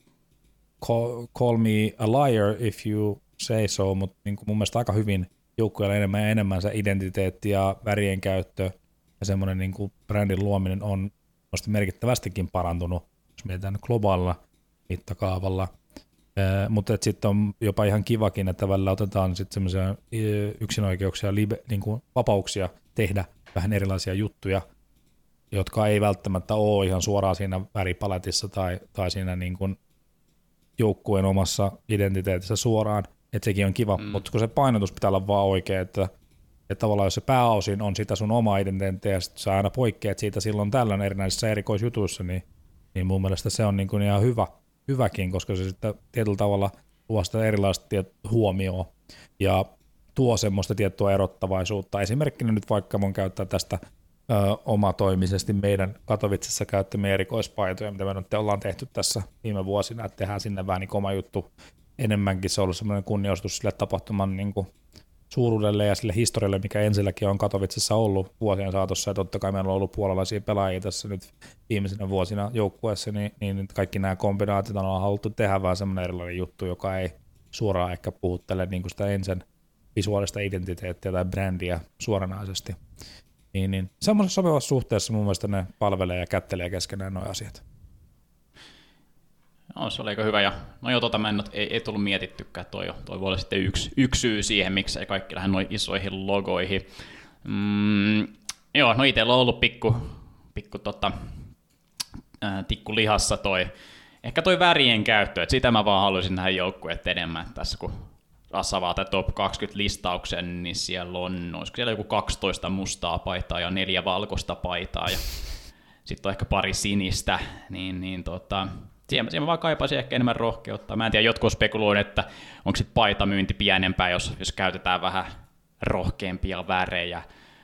call, call me a liar if you say so, mutta niin mun mielestä aika hyvin joukkueella enemmän ja enemmän se identiteetti ja värien käyttö ja semmoinen niin kuin brändin luominen on merkittävästikin parantunut, jos mietitään globaalilla mittakaavalla. Uh, mutta sitten on jopa ihan kivakin, että välillä otetaan sitten semmoisia yksinoikeuksia, libe, niin kuin vapauksia tehdä vähän erilaisia juttuja, jotka ei välttämättä ole ihan suoraan siinä väripaletissa tai, tai siinä niin kuin joukkueen omassa identiteetissä suoraan, että sekin on kiva, mm. mutta kun se painotus pitää olla vaan oikein, että, että tavallaan jos se pääosin on sitä sun omaa identiteettiä ja sä aina poikkeat siitä silloin tällöin erinäisissä erikoisjutuissa, niin, niin mun mielestä se on niin kuin ihan hyvä. hyväkin, koska se sitten tietyllä tavalla tuo sitä erilaista huomioon ja tuo semmoista tiettyä erottavaisuutta. Esimerkkinä nyt vaikka voin käyttää tästä ö, omatoimisesti meidän Katowicessa käyttämiä erikoispaitoja, mitä me nyt ollaan tehty tässä viime vuosina, että tehdään sinne vähän niin oma juttu. Enemmänkin se on ollut semmoinen kunnioitus sille tapahtuman niin kuin suuruudelle ja sille historialle, mikä ensilläkin on Katowicessa ollut vuosien saatossa, ja totta kai meillä on ollut puolalaisia pelaajia tässä nyt viimeisenä vuosina joukkueessa, niin, niin kaikki nämä kombinaatiot on haluttu tehdä vaan semmoinen erilainen juttu, joka ei suoraan ehkä puhuttele niin kuin sitä ensin visuaalista identiteettiä tai brändiä suoranaisesti. Niin, niin. Semmoisessa sopivassa suhteessa mun mielestä ne palvelee ja kättelee keskenään nuo asiat. No, se oli aika hyvä, ja no joo, tota mä en, ei, ei tullut mietittykään, toi, toi voi olla sitten yksi, yksi syy siihen, miksei kaikki lähde noin isoihin logoihin. Mm, joo, no itsellä on ollut pikku, pikku tota, ää, tikku lihassa toi, ehkä toi värien käyttö, että sitä mä vaan haluaisin nähdä joukkueet enemmän tässä, kun Rassavaa tai Top kaksikymmentä listauksen, niin siellä on, olisiko siellä joku kaksitoista mustaa paitaa ja neljä valkoista paitaa, ja sitten on ehkä pari sinistä, niin, niin tota... Siihen, siihen mä vaan kaipaisin ehkä enemmän rohkeutta. Mä en tiedä, jotkut spekuloivat, että onko sitten paitamyynti pienempää, jos, jos käytetään vähän rohkeampia värejä.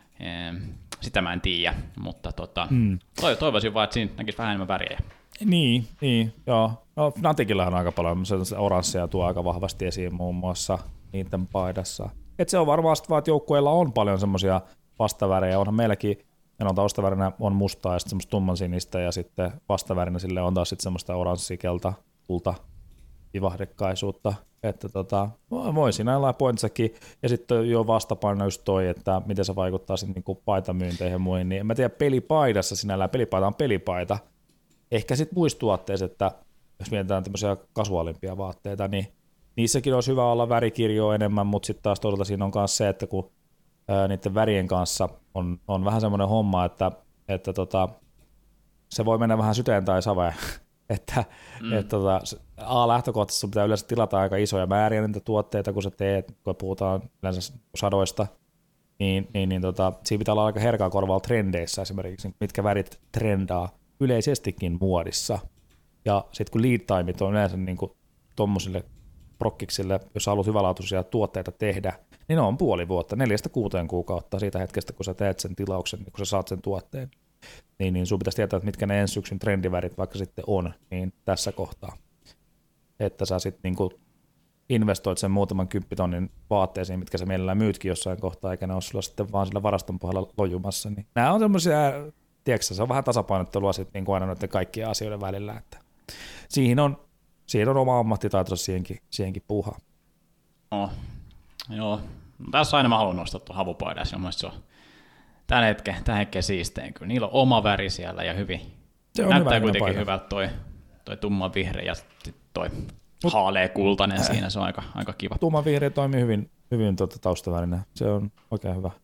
Sitä mä en tiedä, mutta tota, mm. toivoisin vaan, että siinä näkisi vähän enemmän väriä. Niin, niin joo. No, Fnaticilla on aika paljon oransseja tuo aika vahvasti esiin muun muassa niiden paidassa. Et se on varmaan vaan, että joukkueilla on paljon semmoisia vastavärejä. Onhan meilläkin, meillä on taustavärinä on mustaa ja sitten semmoista tummansinistä ja sitten vastavärinä sille on taas sitten semmoista oranssia, kelta, kulta, vivahdekkaisuutta. Että tota, voi siinä jollain pointsakin. Ja sitten jo vastapaino just toi, että miten se vaikuttaa sitten niinku paitamyynteihin ja muihin. Niin en mä tiedä, pelipaidassa sinällään, pelipaita on pelipaita. Ehkä sitten muissa tuotteissa, että jos mietitään tämmöisiä kasuaalimpia vaatteita, niin niissäkin olisi hyvä olla värikirjoa enemmän, mutta sitten taas toisaalta siinä on myös se, että kun ää, niiden värien kanssa on, on vähän semmoinen homma, että, että tota, se voi mennä vähän syteen tai saveen. että mm. et, tota, A, lähtökohtaisesti sun pitää yleensä tilata aika isoja määriä niitä tuotteita, kun sä teet, kun puhutaan yleensä sadoista, niin, niin, niin tota, siinä pitää olla aika herkää korvalla trendeissä esimerkiksi, mitkä värit trendaa yleisestikin muodissa. Ja sitten kun lead timeit on yleensä niin tuommoisille prokkiksille, jos haluat hyvälaatuisia tuotteita tehdä, niin ne on puoli vuotta, neljästä kuuteen kuukautta siitä hetkestä, kun sä teet sen tilauksen, kun sä saat sen tuotteen. Niin, niin sun pitäisi tietää, että mitkä ne ensi syksyn trendivärit vaikka sitten on, niin tässä kohtaa. Että sä sitten niin investoit sen muutaman kymppitonnin vaatteisiin, mitkä sä mielellään myytkin jossain kohtaa, eikä ne ole sulla sitten vaan sillä varaston pohjalla lojumassa. Niin nämä on semmoisia, tiedätkö, se on vähän tasapainottelua sitten niin kuin aina noiden kaikkien asioiden välillä, että siihen on, siihen on oma ammattitaito siihenkin, siihenkin puuhaan. Oh, joo, tässä aina mä haluan nostaa tuon havupaidan, ja se on tämän hetken, tämän hetken siisteen, kyllä niillä on oma väri siellä ja hyvin. Se on näyttää hyvä, kuitenkin hyvältä toi, toi tumman vihreä ja toi Mut, haalea kultainen äh, siinä, se on aika, aika kiva. Tumman vihreä toimii hyvin, hyvin tuota taustavärinä, se on oikein hyvä.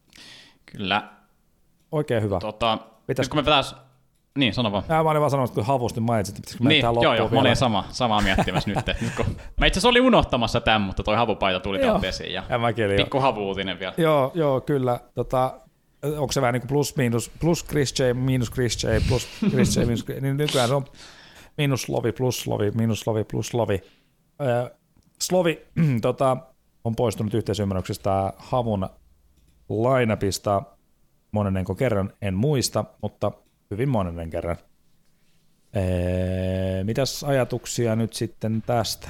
Kyllä. Oikein hyvä. Tota, Pitäis... kun me pitäisi... Niin, sano vaan. Mä olin vaan sanonut, kun havusti mainitsit, että niin, joo, joo, mä olin sama, samaa miettimässä nyt. nyt kun... Mä itse asiassa olin unohtamassa tämän, mutta toi havupaita tuli täältä esiin. Ja, ja pikku havuutinen vielä. Joo, joo, kyllä. Tota, onko se vähän niin kuin plus, miinus, plus Chris J, miinus Chris J, plus Chris J, miinus Chris J, niin nykyään se on miinus Slovi, plus Slovi, miinus Slovi, plus Slovi. Äh, Slovi tota, on poistunut yhteisymmärryksestä havun lineupista monenko kerran, en muista, mutta hyvin monen kerran. Ee, mitäs ajatuksia nyt sitten tästä?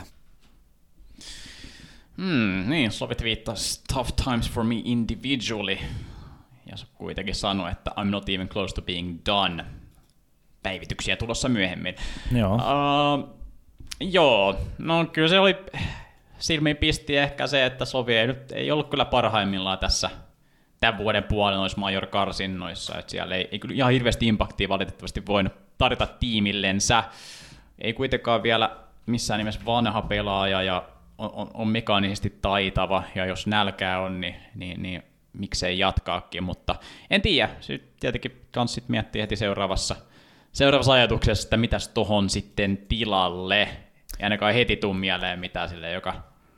Hmm, niin, Slovit viittasi tough times for me individually. Ja se kuitenkin sanoi, että I'm not even close to being done. Päivityksiä tulossa myöhemmin. Joo. Uh, joo, no kyllä se oli, silmiin pisti ehkä se, että Slovi ei, nyt, ei ollut kyllä parhaimmillaan tässä tämän vuoden puolella noissa major-karsinnoissa, että siellä ei, ei kyllä ihan hirveästi impaktia valitettavasti voinut tarjota tiimillensä. Ei kuitenkaan vielä missään nimessä vanha pelaaja ja on, on, on mekaanisesti taitava, ja jos nälkää on, niin, niin, niin miksei jatkaakin, mutta en tiedä. Sitten tietenkin kans sit miettii heti seuraavassa, seuraavassa ajatuksessa, että mitäs tohon sitten tilalle. Ei ainakaan heti tuu mieleen mitään sille, joka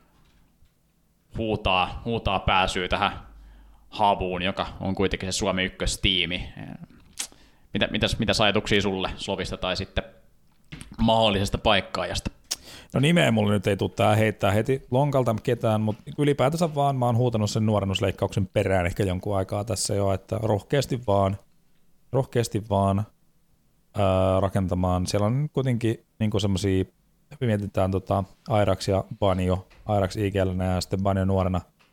huutaa, huutaa pääsyä tähän havuun, joka on kuitenkin se Suomen ykköstiimi. Mitä, mitäs, mitäs ajatuksia sulle Slovista tai sitten mahdollisesta paikkaajasta? No nimeä mulle nyt ei tule tää heittää heti lonkalta ketään, mutta ylipäätänsä vaan mä oon huutanut sen nuorennusleikkauksen perään ehkä jonkun aikaa tässä jo, että rohkeasti vaan, rohkeasti vaan ää, rakentamaan. Siellä on kuitenkin niin semmosia, mietitään tota, Airax ja Banjo, Airax I G L ja sitten Banjo nuorena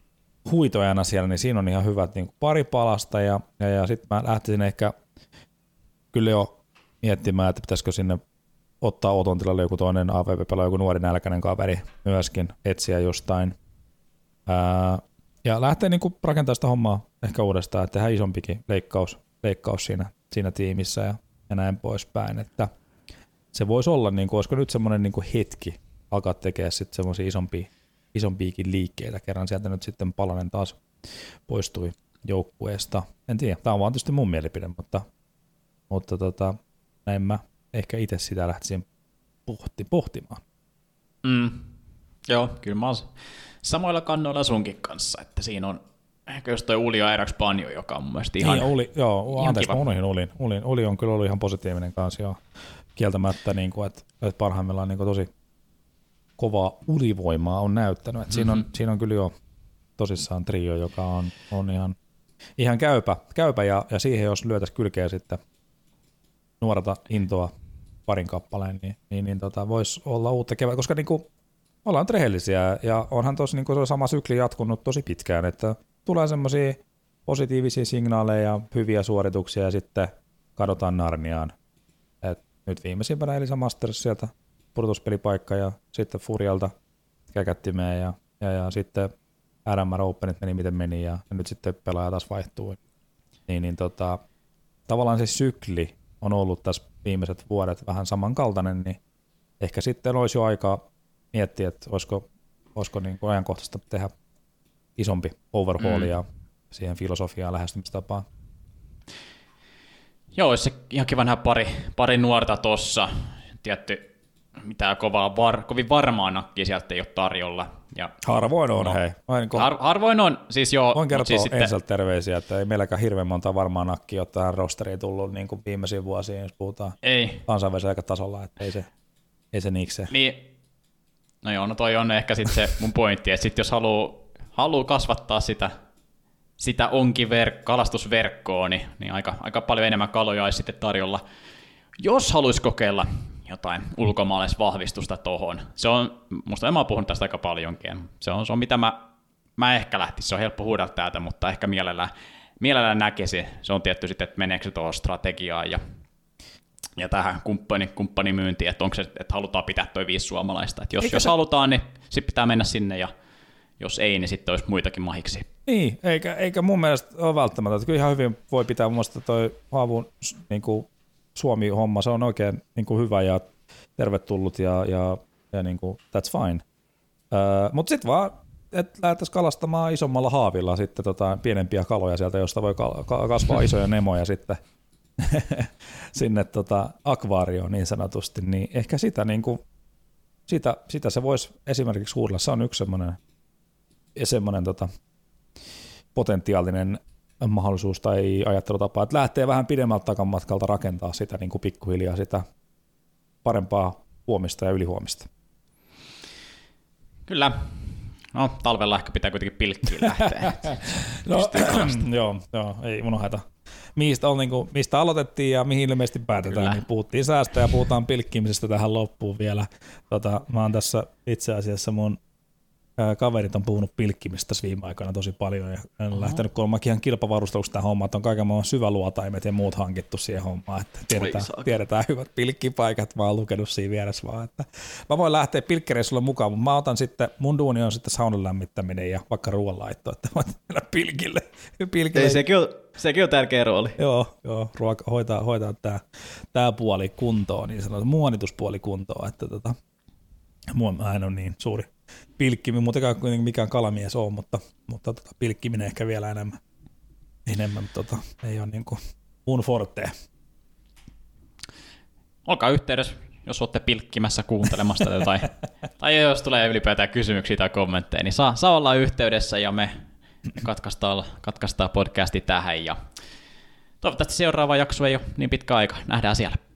huitojana siellä, niin siinä on ihan hyvät niin kuin pari palasta ja, ja, ja sitten mä lähtisin ehkä kyllä jo miettimään, että pitäisikö sinne ottaa Oton tilalle joku toinen A V P-pelaaja, joku nuori nälkäinen kaveri myöskin, etsiä jostain. Ää, ja lähtee niin kuin rakentamaan sitä hommaa ehkä uudestaan, että tehdään isompikin leikkaus, leikkaus siinä, siinä tiimissä ja, ja näin poispäin. Että se voisi olla, niin kuin, olisiko nyt semmoinen niin kuin hetki alkaa tekemään sitten semmoisia isompia, isompiakin liikkeitä, kerran sieltä nyt sitten Palanen taas poistui joukkueesta. En tiedä, tämä on vaan tietysti mun mielipide, mutta, mutta tota, näin mä ehkä itse sitä lähtisin pohti, pohtimaan. Mm. Joo, kyllä mä oon samoilla kannoilla sunkin kanssa, että siinä on ehkä jos toi Uli ja Erax Banjo, joka on mun mielestä ihan, niin, Uli, joo, ihan anteeksi, kiva. mä unohdin Ulin. Uli, Uli on kyllä ollut ihan positiivinen kanssa, joo. Kieltämättä, niin kuin, että, että parhaimmillaan niin kuin tosi kovaa ulivoimaa on näyttänyt. Että mm-hmm. siinä, on, siinä on kyllä jo tosissaan trio, joka on, on ihan, ihan käypä, käypä ja, ja siihen jos lyötäisiin kylkeä sitten nuorata intoa parin kappaleen, niin, niin, niin tota, voisi olla uutta kevää, koska niin kuin, ollaan rehellisiä ja onhan tuossa niin se sama sykli jatkunut tosi pitkään, että tulee semmoisia positiivisia signaaleja, hyviä suorituksia ja sitten kadotaan Narniaan. Et nyt viimeisimpänä Elisa Masters sieltä pudotuspelipaikka ja sitten Furialta käkättimeen ja, ja, ja sitten R M R Openit meni miten meni ja, ja nyt sitten pelaaja taas vaihtuu. Niin, niin tota, tavallaan se sykli on ollut tässä viimeiset vuodet vähän samankaltainen, niin ehkä sitten olisi jo aika miettiä, että olisiko, olisiko niin kuin ajankohtaista tehdä isompi overhaul mm. ja siihen filosofiaan lähestymistapaan. Joo, olisi se ihan kiva nähdä pari, pari nuorta tossa. Tietty mitään kovaa var, kovin varmaa nakkia sieltä ei ole tarjolla. Ja, harvoin on, no, hei. Niin har, harvoin on, siis joo. Voin kertoa siis Enseltä sitten terveisiä, että ei meilläkään hirveän monta varmaa nakkia ole tähän rosteriin tullut niin kuin viimeisiin vuosiin, jos puhutaan ei. kansainvälisellä tasolla, että ei se, ei se niikseen. Niin, no joo, no toi on ehkä sitten se mun pointti, että sit jos haluaa haluu kasvattaa sitä, sitä onkiver- kalastusverkkoa, niin, niin aika, aika paljon enemmän kaloja olisi sitten tarjolla. Jos haluaisi kokeilla jotain ulkomaalaisvahvistusta tohon, se on, musta mä oon puhunut tästä aika paljonkin, se on, se on mitä mä, mä ehkä lähtisin, se on helppo huudella täältä, mutta ehkä mielellään, mielellään näkisi, se on tietty sitten, että meneekö se tuohon strategiaan ja, ja tähän kumppani, kumppanimyyntiin, että onko se, että halutaan pitää toi viisi suomalaista, että jos, jos se... halutaan, niin sitten pitää mennä sinne ja jos ei, niin sitten olisi muitakin mahiksi. Niin, eikä, eikä mun mielestä ole välttämättä. Kyllä ihan hyvin voi pitää mun mielestä toi Haavun niin kuin Suomi-homma, se on oikein niin kuin hyvä ja tervetullut ja, ja, ja niin kuin, that's fine. Öö, mutta sitten vaan, että lähdettäisiin kalastamaan isommalla haavilla sitten tota, pienempiä kaloja sieltä, josta voi kasvaa isoja nemoja sitten sinne tota, akvaarioon niin sanotusti, niin ehkä sitä, niin kuin, sitä, sitä se voisi esimerkiksi huudella. Se on yksi semmoinen semmoinen tota, potentiaalinen mahdollisuus tai ajattelutapa, että lähtee vähän pidemmältä takamatkalta rakentaa sitä niin kuin pikkuhiljaa sitä parempaa huomista ja ylihuomista. Kyllä. No, talvella ehkä pitää kuitenkin pilkkiin lähteä. no, joo, joo, ei unoheta. Mistä, on, niin kuin, mistä aloitettiin ja mihin ilmeisesti päätetään, niin puhuttiin säästä ja puhutaan pilkkimisestä tähän loppuun vielä. Tota, mä oon tässä itse asiassa mun kaverit on puhunut pilkkimistä tässä viime aikoina tosi paljon ja on Oho. lähtenyt kolmakin ihan kilpavarusteluksi tähän hommaan, että on kaiken maailman syväluotaimet ja muut hankittu siihen hommaan, että tiedetään, tiedetään hyvät pilkkipaikat, mä oon lukenut siinä vieressä vaan, että mä voin lähteä pilkkireissulle mukaan, mutta mä otan sitten, mun duuni on sitten saunan lämmittäminen ja vaikka ruoanlaitto, että mä voin mennä pilkille. pilkille. Ei, sekin, on, sekin on tärkeä rooli. Joo, joo ruoka, hoitaa, hoitaa tää, tää puoli kuntoon, niin sanotaan muonituspuoli kuntoon, että tota, mä en ole niin suuri pilkkiminen, muutenkaan kuitenkin mikään kalamies on, mutta, mutta tota, pilkkiminen ehkä vielä enemmän, enemmän tota, ei ole niin kuin mun forte. Olkaa yhteydessä, jos olette pilkkimässä kuuntelemasta jotain, tai jos tulee ylipäätään kysymyksiä tai kommentteja, niin saa, saa olla yhteydessä ja me katkaistaan, katkaistaan podcasti tähän ja toivottavasti seuraava jakso ei ole niin pitkä aika. Nähdään siellä.